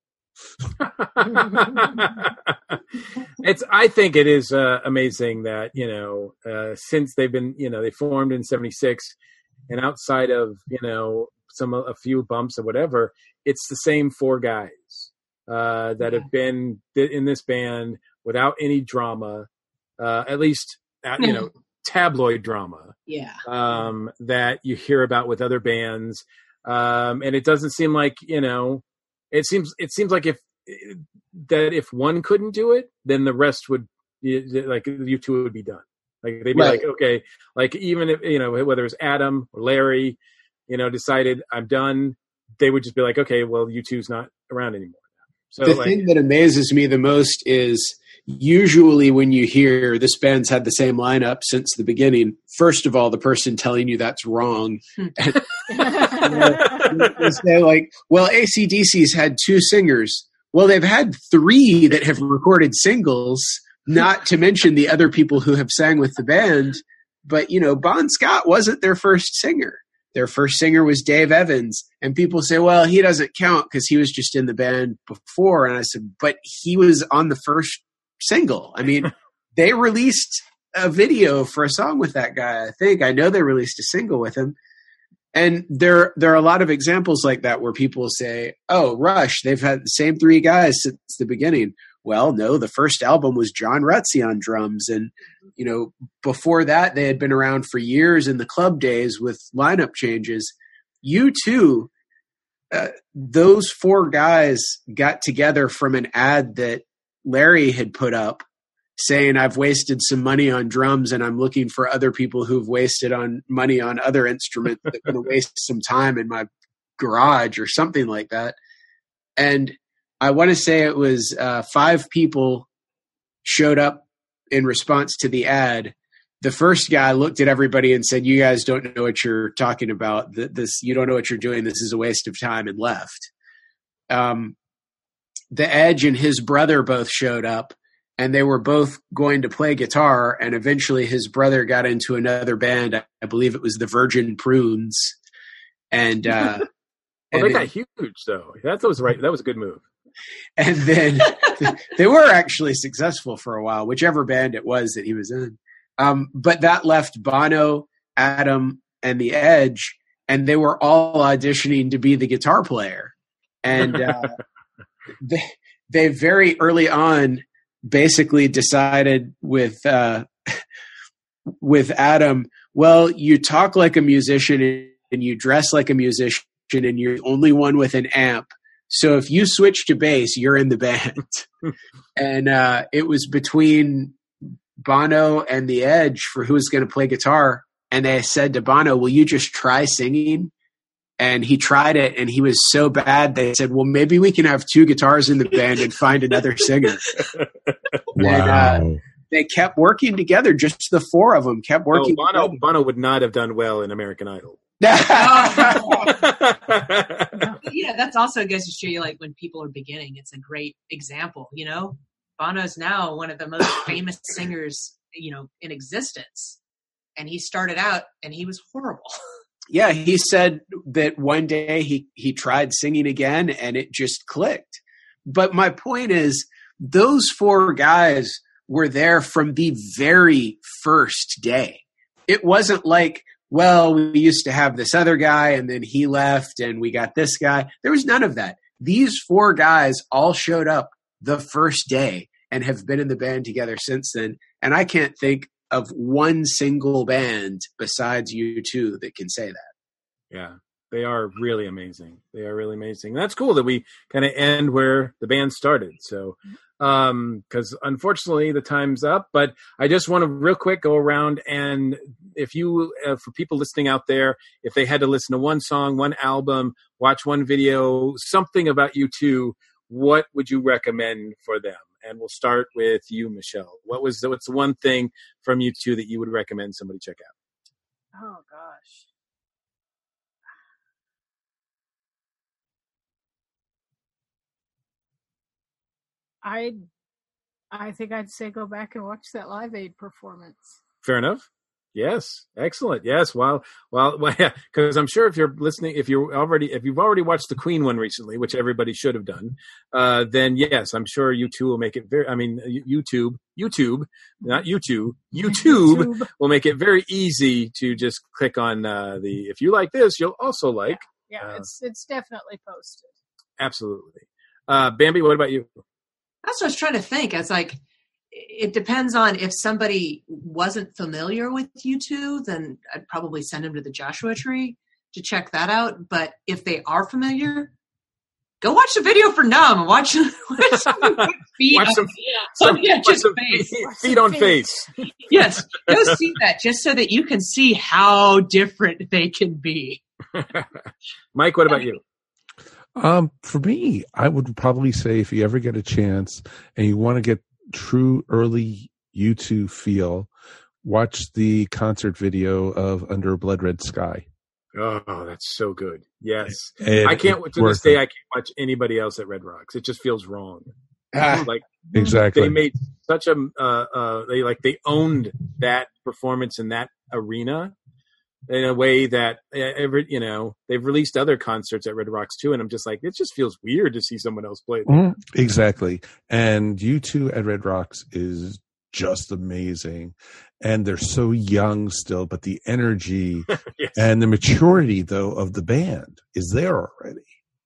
It's. I think it is uh, amazing that you know uh, since they've been you know they formed in seventy-six, and outside of you know some a few bumps or whatever, it's the same four guys uh, that have been in this band without any drama, uh, at least uh, you know tabloid drama. Yeah. Um, that you hear about with other bands, um, and it doesn't seem like you know. It seems it seems like if that if one couldn't do it, then the rest would like U two would be done. Like they'd be Right. like, okay, like even if you know whether it's Adam or Larry, you know, decided I'm done, they would just be like, okay, well U two's not around anymore. So The like, thing that amazes me the most is usually when you hear this band's had the same lineup since the beginning, first of all, the person telling you that's wrong. And, they say like, well, A C D C's had two singers. Well, they've had three that have recorded singles, not to mention the other people who have sang with the band. But, you know, Bon Scott wasn't their first singer. Their first singer was Dave Evans. And people say, well, he doesn't count because he was just in the band before. And I said, but he was on the first single. I mean, they released a video for a song with that guy, I think. I know they released a single with him. And there, there are a lot of examples like that where people say, oh, Rush, they've had the same three guys since the beginning. Well, no, the first album was John Rutsey on drums. And, you know, before that, they had been around for years in the club days with lineup changes. U two, uh, those four guys got together from an ad that Larry had put up saying, I've wasted some money on drums and I'm looking for other people who've wasted on money on other instruments that are going to waste some time in my garage or something like that. And I want to say it was uh, five people showed up in response to the ad. The first guy looked at everybody and said, you guys don't know what you're talking about. This, you don't know what you're doing. This is a waste of time, and left. Um, the Edge and his brother both showed up, and they were both going to play guitar. And eventually his brother got into another band. I believe it was the Virgin Prunes. And, uh, well, and they it- got huge though. That was right. That was a good move. And then they were actually successful for a while, whichever band it was that he was in. Um, but that left Bono, Adam, and the Edge, and they were all auditioning to be the guitar player. And uh, they, they very early on basically decided with uh, with Adam, well, you talk like a musician and you dress like a musician and you're the only one with an amp. So if you switch to bass, you're in the band. And uh, it was between Bono and The Edge for who was going to play guitar. And they said to Bono, will you just try singing? And he tried it, and he was so bad, they said, well, maybe we can have two guitars in the band and find another singer. Wow. And, uh, they kept working together. Just the four of them kept working oh, Bono, together. Bono would not have done well in American Idol. Yeah, that's also goes to show you, like, when people are beginning, it's a great example, you know? Bono's now one of the most famous singers, you know, in existence. And he started out, and he was horrible. Yeah, he said that one day he, he tried singing again and it just clicked. But my point is, those four guys were there from the very first day. It wasn't like, well, we used to have this other guy and then he left and we got this guy. There was none of that. These four guys all showed up the first day and have been in the band together since then. And I can't think of one single band besides U two that can say that. Yeah, they are really amazing. They are really amazing. That's cool that we kind of end where the band started. So, um, because unfortunately the time's up, but I just want to real quick go around and if you, uh, for people listening out there, if they had to listen to one song, one album, watch one video, something about U two, what would you recommend for them? And we'll start with you, Michelle. What was the, what's the one thing from U two that you would recommend somebody check out? Oh gosh. I I think I'd say go back and watch that Live Aid performance. Fair enough. Yes, excellent. Yes, well, well, well yeah, because I'm sure if you're listening, if you're already, if you've already watched the Queen one recently, which everybody should have done, uh, then yes, I'm sure U two will make it very. I mean, YouTube, YouTube, not YouTube, YouTube, YouTube will make it very easy to just click on uh, the. If you like this, you'll also like. Yeah, yeah uh, it's it's definitely posted. Absolutely, uh, Bambi. What about you? That's what I was trying to think. It's like, it depends on if somebody wasn't familiar with U two, then I'd probably send them to the Joshua Tree to check that out. But if they are familiar, go watch the video for Numb. Watch, watch some feet watch on, some, yeah, some, yeah, watch just some face. feet, feet on face. Yes, go see that just so that you can see how different they can be. Mike, what about you? Um, for me, I would probably say if you ever get a chance and you want to get true early U two feel, watch the concert video of Under a Blood Red Sky. Oh, that's so good. Yes. It, I can't, to this day, it. I can't watch anybody else at Red Rocks. It just feels wrong. Ah, like exactly. They made such a, uh, uh, they like, they owned that performance in that arena in a way that every, you know, they've released other concerts at Red Rocks too. And I'm just like, it just feels weird to see someone else play there. Mm, exactly. And U two at Red Rocks is just amazing. And they're so young still, but the energy yes. and the maturity though of the band is there already.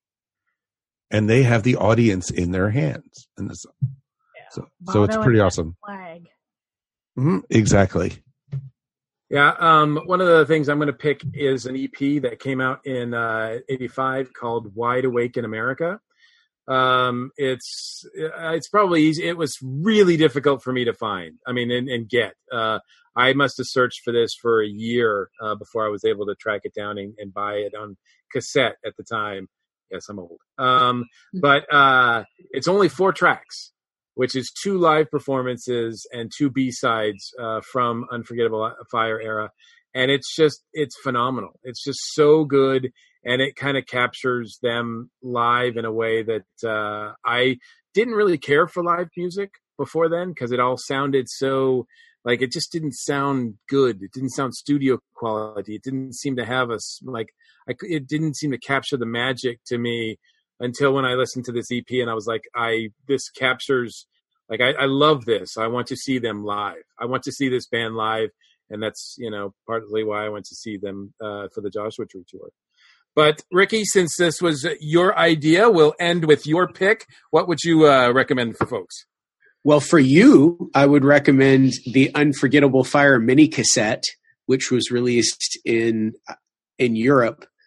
And they have the audience in their hands. And this, yeah. so, so it's pretty awesome. Flag. Mm-hmm, exactly. Yeah, um, one of the things I'm going to pick is an E P that came out in uh, eighty-five called Wide Awake in America. Um, it's it's probably easy. It was really difficult for me to find. I mean, and, and get. Uh, I must have searched for this for a year uh, before I was able to track it down and, and buy it on cassette at the time. Yes, I'm old. Um, but uh, it's only four tracks, which is two live performances and two B-sides uh, from Unforgettable Fire era. And it's just, it's phenomenal. It's just so good. And it kind of captures them live in a way that uh, I didn't really care for live music before then because it all sounded so, like, it just didn't sound good. It didn't sound studio quality. It didn't seem to have us, like, I, it didn't seem to capture the magic to me until when I listened to this E P and I was like, I, this captures, like, I, I love this. I want to see them live. I want to see this band live. And that's, you know, partly why I went to see them uh, for the Joshua Tree tour. But Ricky, since this was your idea, we'll end with your pick. What would you uh, recommend for folks? Well, for you, I would recommend the Unforgettable Fire mini cassette, which was released in in Europe.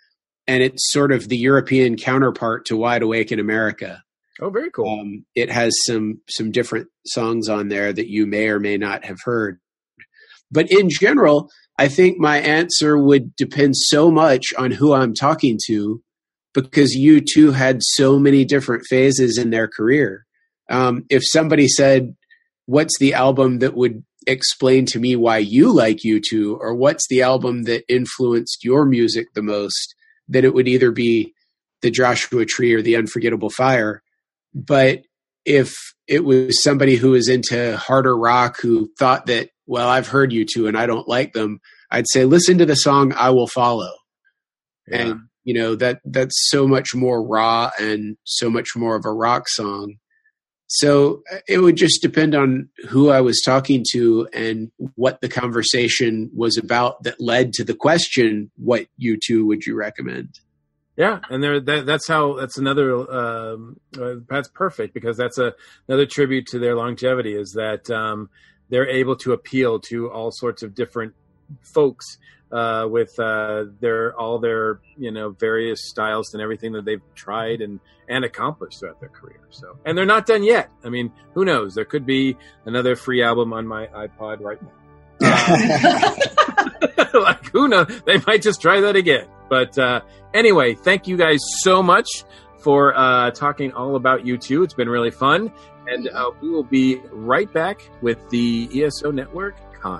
and it's sort of the European counterpart to Wide Awake in America. Oh, very cool. Um, it has some some different songs on there that you may or may not have heard. But in general, I think my answer would depend so much on who I'm talking to, because U two had so many different phases in their career. Um, if somebody said, what's the album that would explain to me why you like U two, or what's the album that influenced your music the most, then it would either be the Joshua Tree or the Unforgettable Fire. But if it was somebody who was into harder rock who thought that, well, I've heard U two and I don't like them, I'd say, listen to the song I Will Follow. Yeah. And, you know, that that's so much more raw and so much more of a rock song. So it would just depend on who I was talking to and what the conversation was about that led to the question, what U two would you recommend? Yeah, and there that, that's how that's another um, uh, that's perfect, because that's a another tribute to their longevity, is that um, they're able to appeal to all sorts of different folks uh, with uh, their all their you know various styles and everything that they've tried and and accomplished throughout their career. So, and they're not done yet. I mean, who knows? There could be another free album on my iPod right now. Um, like, who knows? They might just try that again. But uh, anyway, thank you guys so much for uh, talking all about U two. It's been really fun. And uh, we will be right back with the E S O Network Con.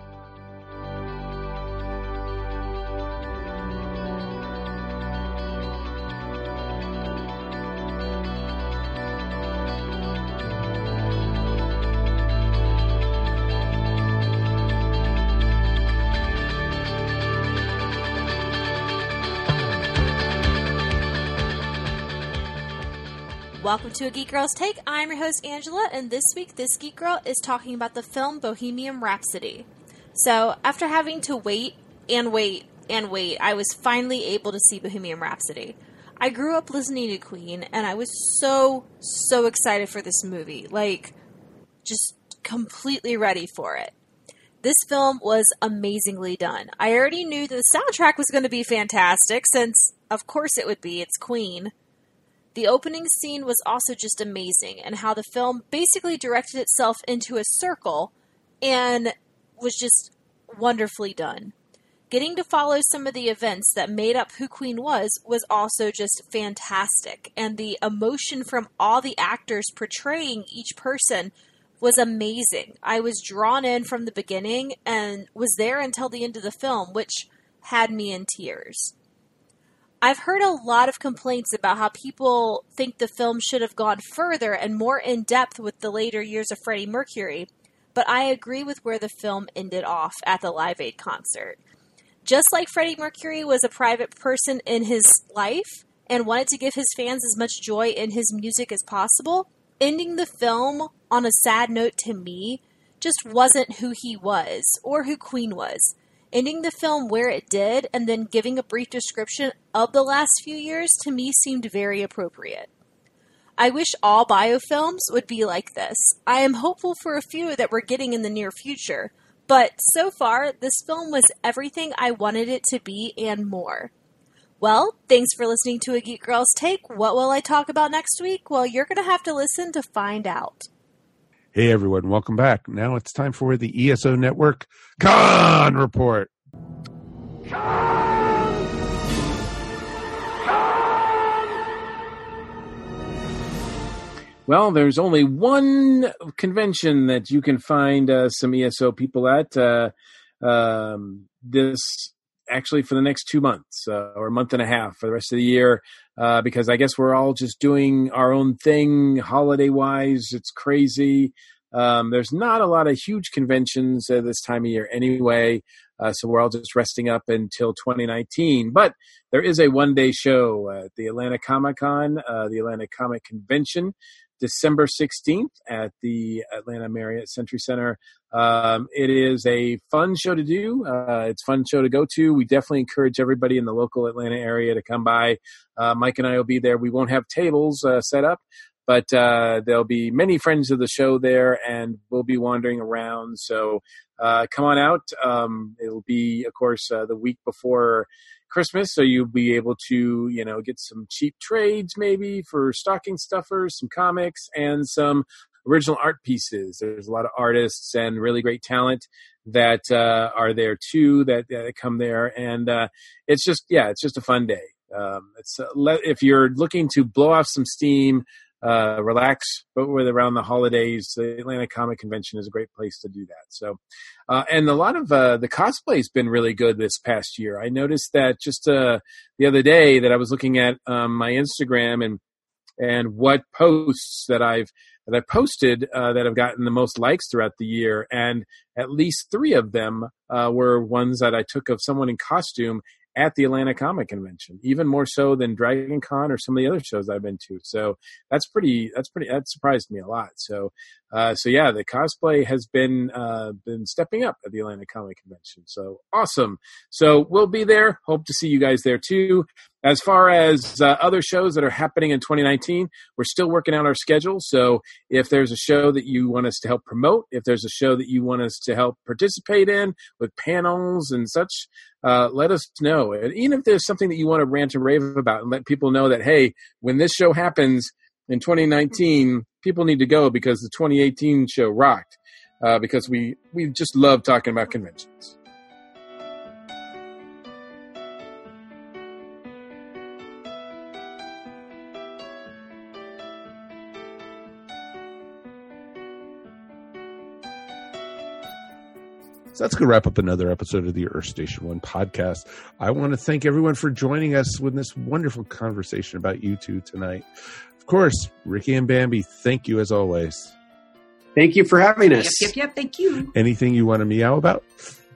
Welcome to A Geek Girl's Take. I'm your host, Angela, and this week, this Geek Girl is talking about the film Bohemian Rhapsody. So, after having to wait and wait and wait, I was finally able to see Bohemian Rhapsody. I grew up listening to Queen, and I was so, so excited for this movie. Like, just completely ready for it. This film was amazingly done. I already knew that the soundtrack was going to be fantastic, since, of course it would be, it's Queen. The opening scene was also just amazing, and how the film basically directed itself into a circle and was just wonderfully done. Getting to follow some of the events that made up who Queen was was also just fantastic, and the emotion from all the actors portraying each person was amazing. I was drawn in from the beginning and was there until the end of the film, which had me in tears. I've heard a lot of complaints about how people think the film should have gone further and more in depth with the later years of Freddie Mercury, but I agree with where the film ended off at the Live Aid concert. Just like Freddie Mercury was a private person in his life and wanted to give his fans as much joy in his music as possible, ending the film on a sad note to me just wasn't who he was or who Queen was. Ending the film where it did and then giving a brief description of the last few years to me seemed very appropriate. I wish all biofilms would be like this. I am hopeful for a few that we're getting in the near future, but so far this film was everything I wanted it to be and more. Well, thanks for listening to A Geek Girl's Take. What will I talk about next week? Well, you're going to have to listen to find out. Hey everyone, welcome back. Now it's time for the E S O Network Con Report. Con! Con! Well, there's only one convention that you can find uh, some E S O people at uh, um, this actually for the next two months uh, or a month and a half for the rest of the year, uh, because I guess we're all just doing our own thing holiday-wise. It's crazy. Um, there's not a lot of huge conventions uh, this time of year anyway, uh, so we're all just resting up until twenty nineteen. But there is a one-day show at the Atlanta Comic-Con, uh, the Atlanta Comic Convention, December sixteenth at the Atlanta Marriott Century Center. Um, it is a fun show to do. Uh, it's a fun show to go to. We definitely encourage everybody in the local Atlanta area to come by. Uh, Mike and I will be there. We won't have tables uh, set up, but uh, there'll be many friends of the show there, and we'll be wandering around. So uh, come on out. Um, it'll be, of course, uh, the week before Christmas, so you'll be able to, you know, get some cheap trades maybe for stocking stuffers, some comics, and some original art pieces. There's a lot of artists and really great talent that uh, are there too, that, that come there, and uh, it's just, yeah, it's just a fun day. Um, it's uh, le- if you're looking to blow off some steam, uh, relax, but with around the holidays, the Atlanta Comic Convention is a great place to do that. So, uh, and a lot of uh, the cosplay has been really good this past year. I noticed that just uh, the other day that I was looking at um, my Instagram and and what posts that I've that I posted uh, that have gotten the most likes throughout the year, and at least three of them uh, were ones that I took of someone in costume at the Atlanta Comic Convention, even more so than Dragon Con or some of the other shows I've been to. So that's pretty, that's pretty, that surprised me a lot. So, uh, so yeah, the cosplay has been, uh, been stepping up at the Atlanta Comic Convention. So awesome. So we'll be there. Hope to see you guys there too. As far as uh, other shows that are happening in twenty nineteen, we're still working out our schedule. So if there's a show that you want us to help promote, if there's a show that you want us to help participate in with panels and such, uh, let us know. And even if there's something that you want to rant and rave about and let people know that, hey, when this show happens in twenty nineteen, people need to go because the twenty eighteen show rocked, uh, because we, we just love talking about conventions. So that's going to wrap up another episode of the Earth Station One podcast. I want to thank everyone for joining us with this wonderful conversation about you two tonight. Of course, Ricky and Bambi, thank you as always. Thank you for having us. Yep, yep, yep. Thank you. Anything you want to meow about?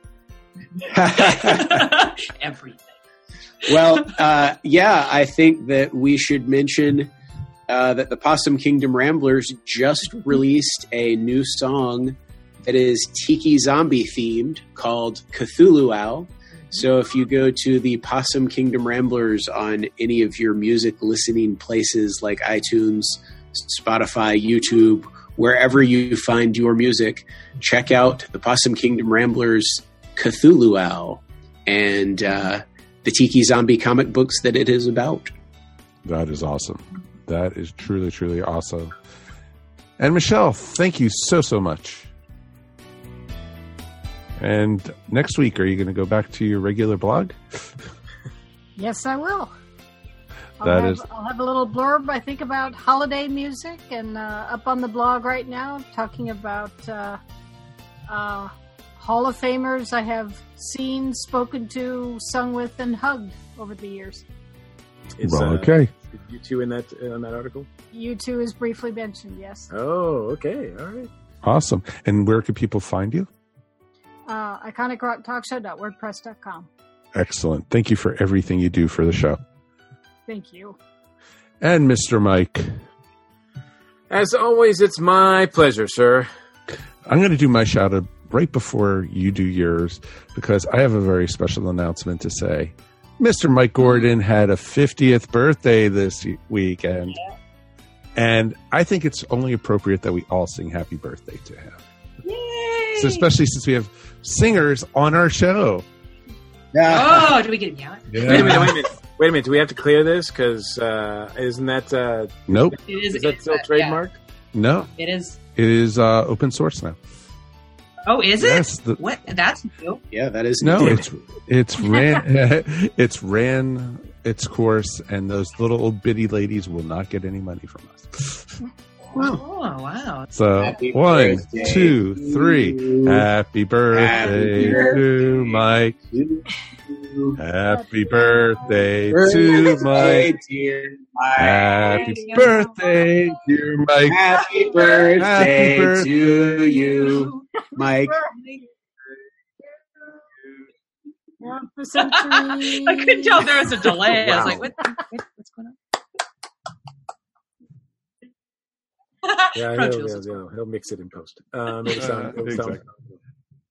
Everything. Well, uh, yeah, I think that we should mention uh, that the Possum Kingdom Ramblers just released a new song that is Tiki Zombie themed called Cthulhu Owl. So if you go to the Possum Kingdom Ramblers on any of your music listening places like iTunes, Spotify, YouTube, wherever you find your music, check out the Possum Kingdom Ramblers Cthulhu Owl and uh, the Tiki Zombie comic books that it is about. That is awesome. That is truly, truly awesome. And Michelle, thank you so, so much. And next week, are you going to go back to your regular blog? Yes, I will. I'll That have, is- I'll have a little blurb, I think, about holiday music, and uh, up on the blog right now, talking about uh, uh, Hall of Famers I have seen, spoken to, sung with, and hugged over the years. Is, Well, uh, okay. you two in that in that article? You two is briefly mentioned, yes. Oh, okay, all right. Awesome. And where can people find you? Uh, iconic rock talk show dot wordpress dot com. Excellent. Thank you for everything you do for the show. Thank you. And Mister Mike. As always, it's my pleasure, sir. I'm going to do my shout out right before you do yours because I have a very special announcement to say. Mister Mike Gordon had a fiftieth birthday this weekend, and I think it's only appropriate that we all sing happy birthday to him. Yay! So especially since we have singers on our show. Oh, do we get yeah? Wait a minute, wait a minute. Wait a minute. Do we have to clear this? Because uh, isn't that uh, Nope. It is. is that it's, still uh, trademarked? No. yeah, it is. It is uh, open source now. Oh, is it? Yes, the- what? That's new. Yeah, that is No, new. it's it's ran it's ran its course, and those little old bitty ladies will not get any money from us. Oh, wow. So Happy one, birthday two, to three. you. Happy birthday Happy to birthday Mike. to Happy birthday to birthday, Mike. dear Mike. Happy birthday, dear Mike. Happy birthday Happy birthday to you, Mike. Happy century. I couldn't tell there was a delay. I was Wow. like, what, what, what's going on? Yeah, Pro he'll, Tools he'll, is he'll, he'll mix it in post. Um, it'll sound, it'll sound- exactly.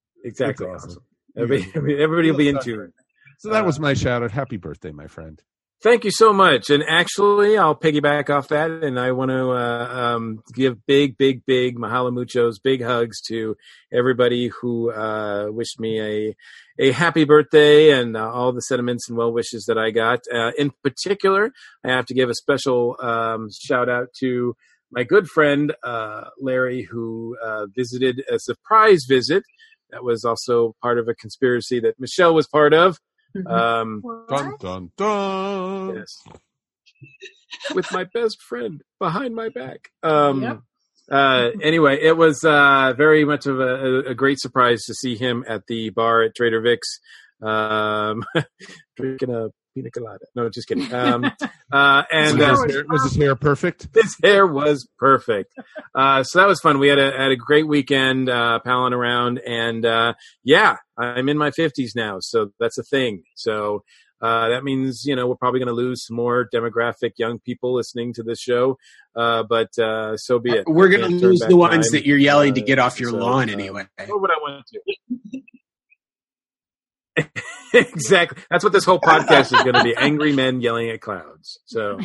exactly That's awesome. awesome. Everybody, everybody will be in tune. So that was my shout out. Happy birthday, my friend. Thank you so much. And actually, I'll piggyback off that, and I want to uh, um, give big, big, big mahalo muchos, big hugs to everybody who uh, wished me a a happy birthday and uh, all the sentiments and well wishes that I got. Uh, in particular, I have to give a special um, shout out to my good friend uh, Larry, who uh, visited a surprise visit. That was also part of a conspiracy that Michelle was part of. Um, dun, dun, dun. Yes. With my best friend behind my back. Um, Yep. uh, anyway, it was uh, very much of a, a great surprise to see him at the bar at Trader Vic's, um, drinking a pina colada. No, just kidding. Um, uh, and was, uh, his hair, was his hair perfect? his hair was perfect. Uh, so that was fun. We had a had a great weekend, uh, palling around, and uh, yeah, I'm in my fifties now, so that's a thing. So uh, that means, you know, we're probably going to lose some more demographic young people listening to this show, uh, but uh, so be it. We're going to Can't turn lose back the ones time. that you're yelling to Uh, get off your so, lawn uh, anyway. What would I want to? Exactly. That's what this whole podcast is going to be: angry men yelling at clouds. So,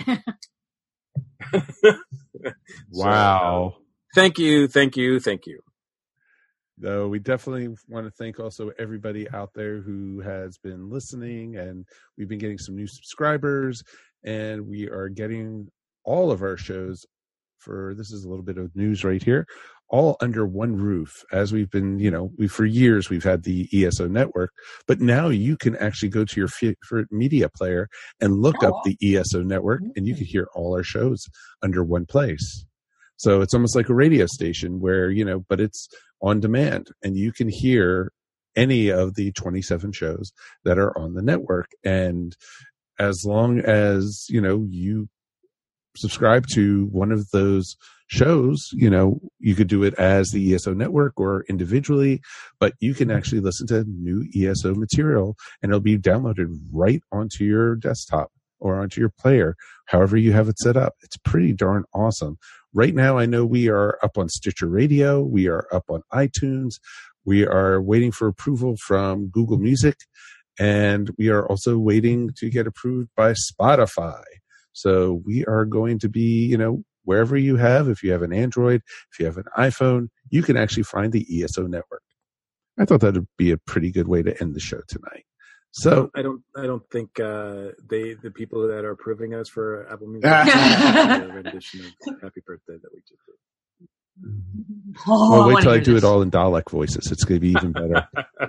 Wow. So, thank you, thank you, thank you. Though we definitely want to thank also everybody out there who has been listening, and we've been getting some new subscribers, and we are getting all of our shows for, this is a little bit of news right here, all under one roof. As we've been, you know, we for years we've had the E S O network, but now you can actually go to your favorite media player and look Oh, up the E S O network, and you can hear all our shows under one place. So it's almost like a radio station where, you know, but it's on demand, and you can hear any of the twenty-seven shows that are on the network. And as long as, you know, you subscribe to one of those shows, you know, you could do it as the E S O network or individually, but you can actually listen to new E S O material, and it'll be downloaded right onto your desktop or onto your player, however you have it set up. It's pretty darn awesome. Right now, I know we are up on Stitcher Radio. We are up on iTunes. We are waiting for approval from Google Music, and we are also waiting to get approved by Spotify. So we are going to be, you know, wherever you have, if you have an Android, if you have an iPhone, you can actually find the E S O network. I thought that would be a pretty good way to end the show tonight. So I don't, I don't think uh, they, the people that are approving us for Apple Music, a rendition of Happy Birthday that we just did. Oh, well, I wait wanna till I hear do this. it all in Dalek voices. It's going to be even better.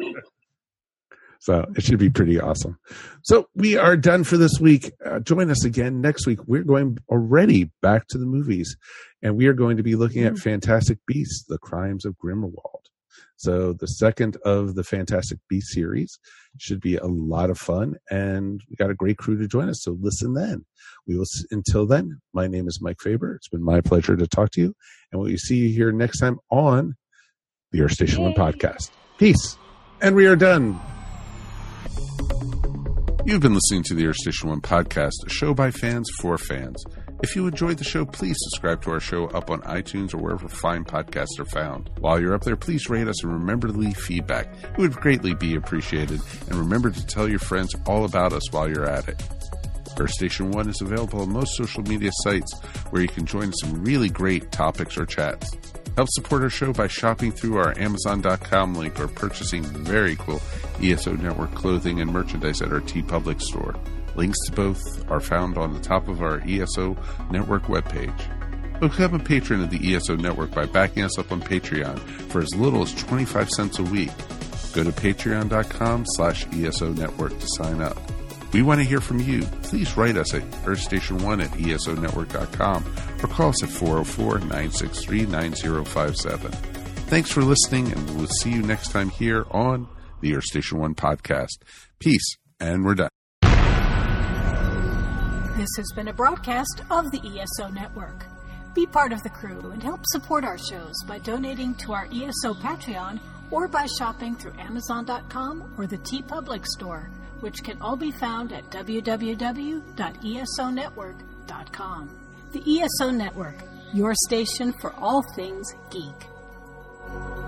So it should be pretty awesome. So we are done for this week. Uh, join us again next week. We're going already back to the movies, and we are going to be looking at Fantastic Beasts: The Crimes of Grindelwald. So the second of the Fantastic Beasts series should be a lot of fun, and we got a great crew to join us. So listen then. We will. Until then, my name is Mike Faber. It's been my pleasure to talk to you, and we'll see you here next time on the Earth Station One podcast. Peace, and we are done. You've been listening to the Earth Station One podcast, a show by fans for fans. If you enjoyed the show, please subscribe to our show up on iTunes or wherever fine podcasts are found. While you're up there, please rate us and remember to leave feedback. It would greatly be appreciated. And remember to tell your friends all about us while you're at it. Earth Station One is available on most social media sites where you can join some really great topics or chats. Help support our show by shopping through our Amazon dot com link or purchasing very cool E S O Network clothing and merchandise at our TeePublic store. Links to both are found on the top of our E S O Network webpage. Become a patron of the E S O Network by backing us up on Patreon for as little as twenty-five cents a week. Go to patreon dot com slash E S O Network to sign up. We want to hear from you. Please write us at earth station one at E S O network dot com or call us at four oh four, nine six three, nine oh five seven. Thanks for listening, and we'll see you next time here on the Earth Station One podcast. Peace, and we're done. This has been a broadcast of the E S O Network. Be part of the crew and help support our shows by donating to our E S O Patreon or by shopping through Amazon dot com or the TeePublic store, which can all be found at w w w dot E S O network dot com. The E S O Network, your station for all things geek.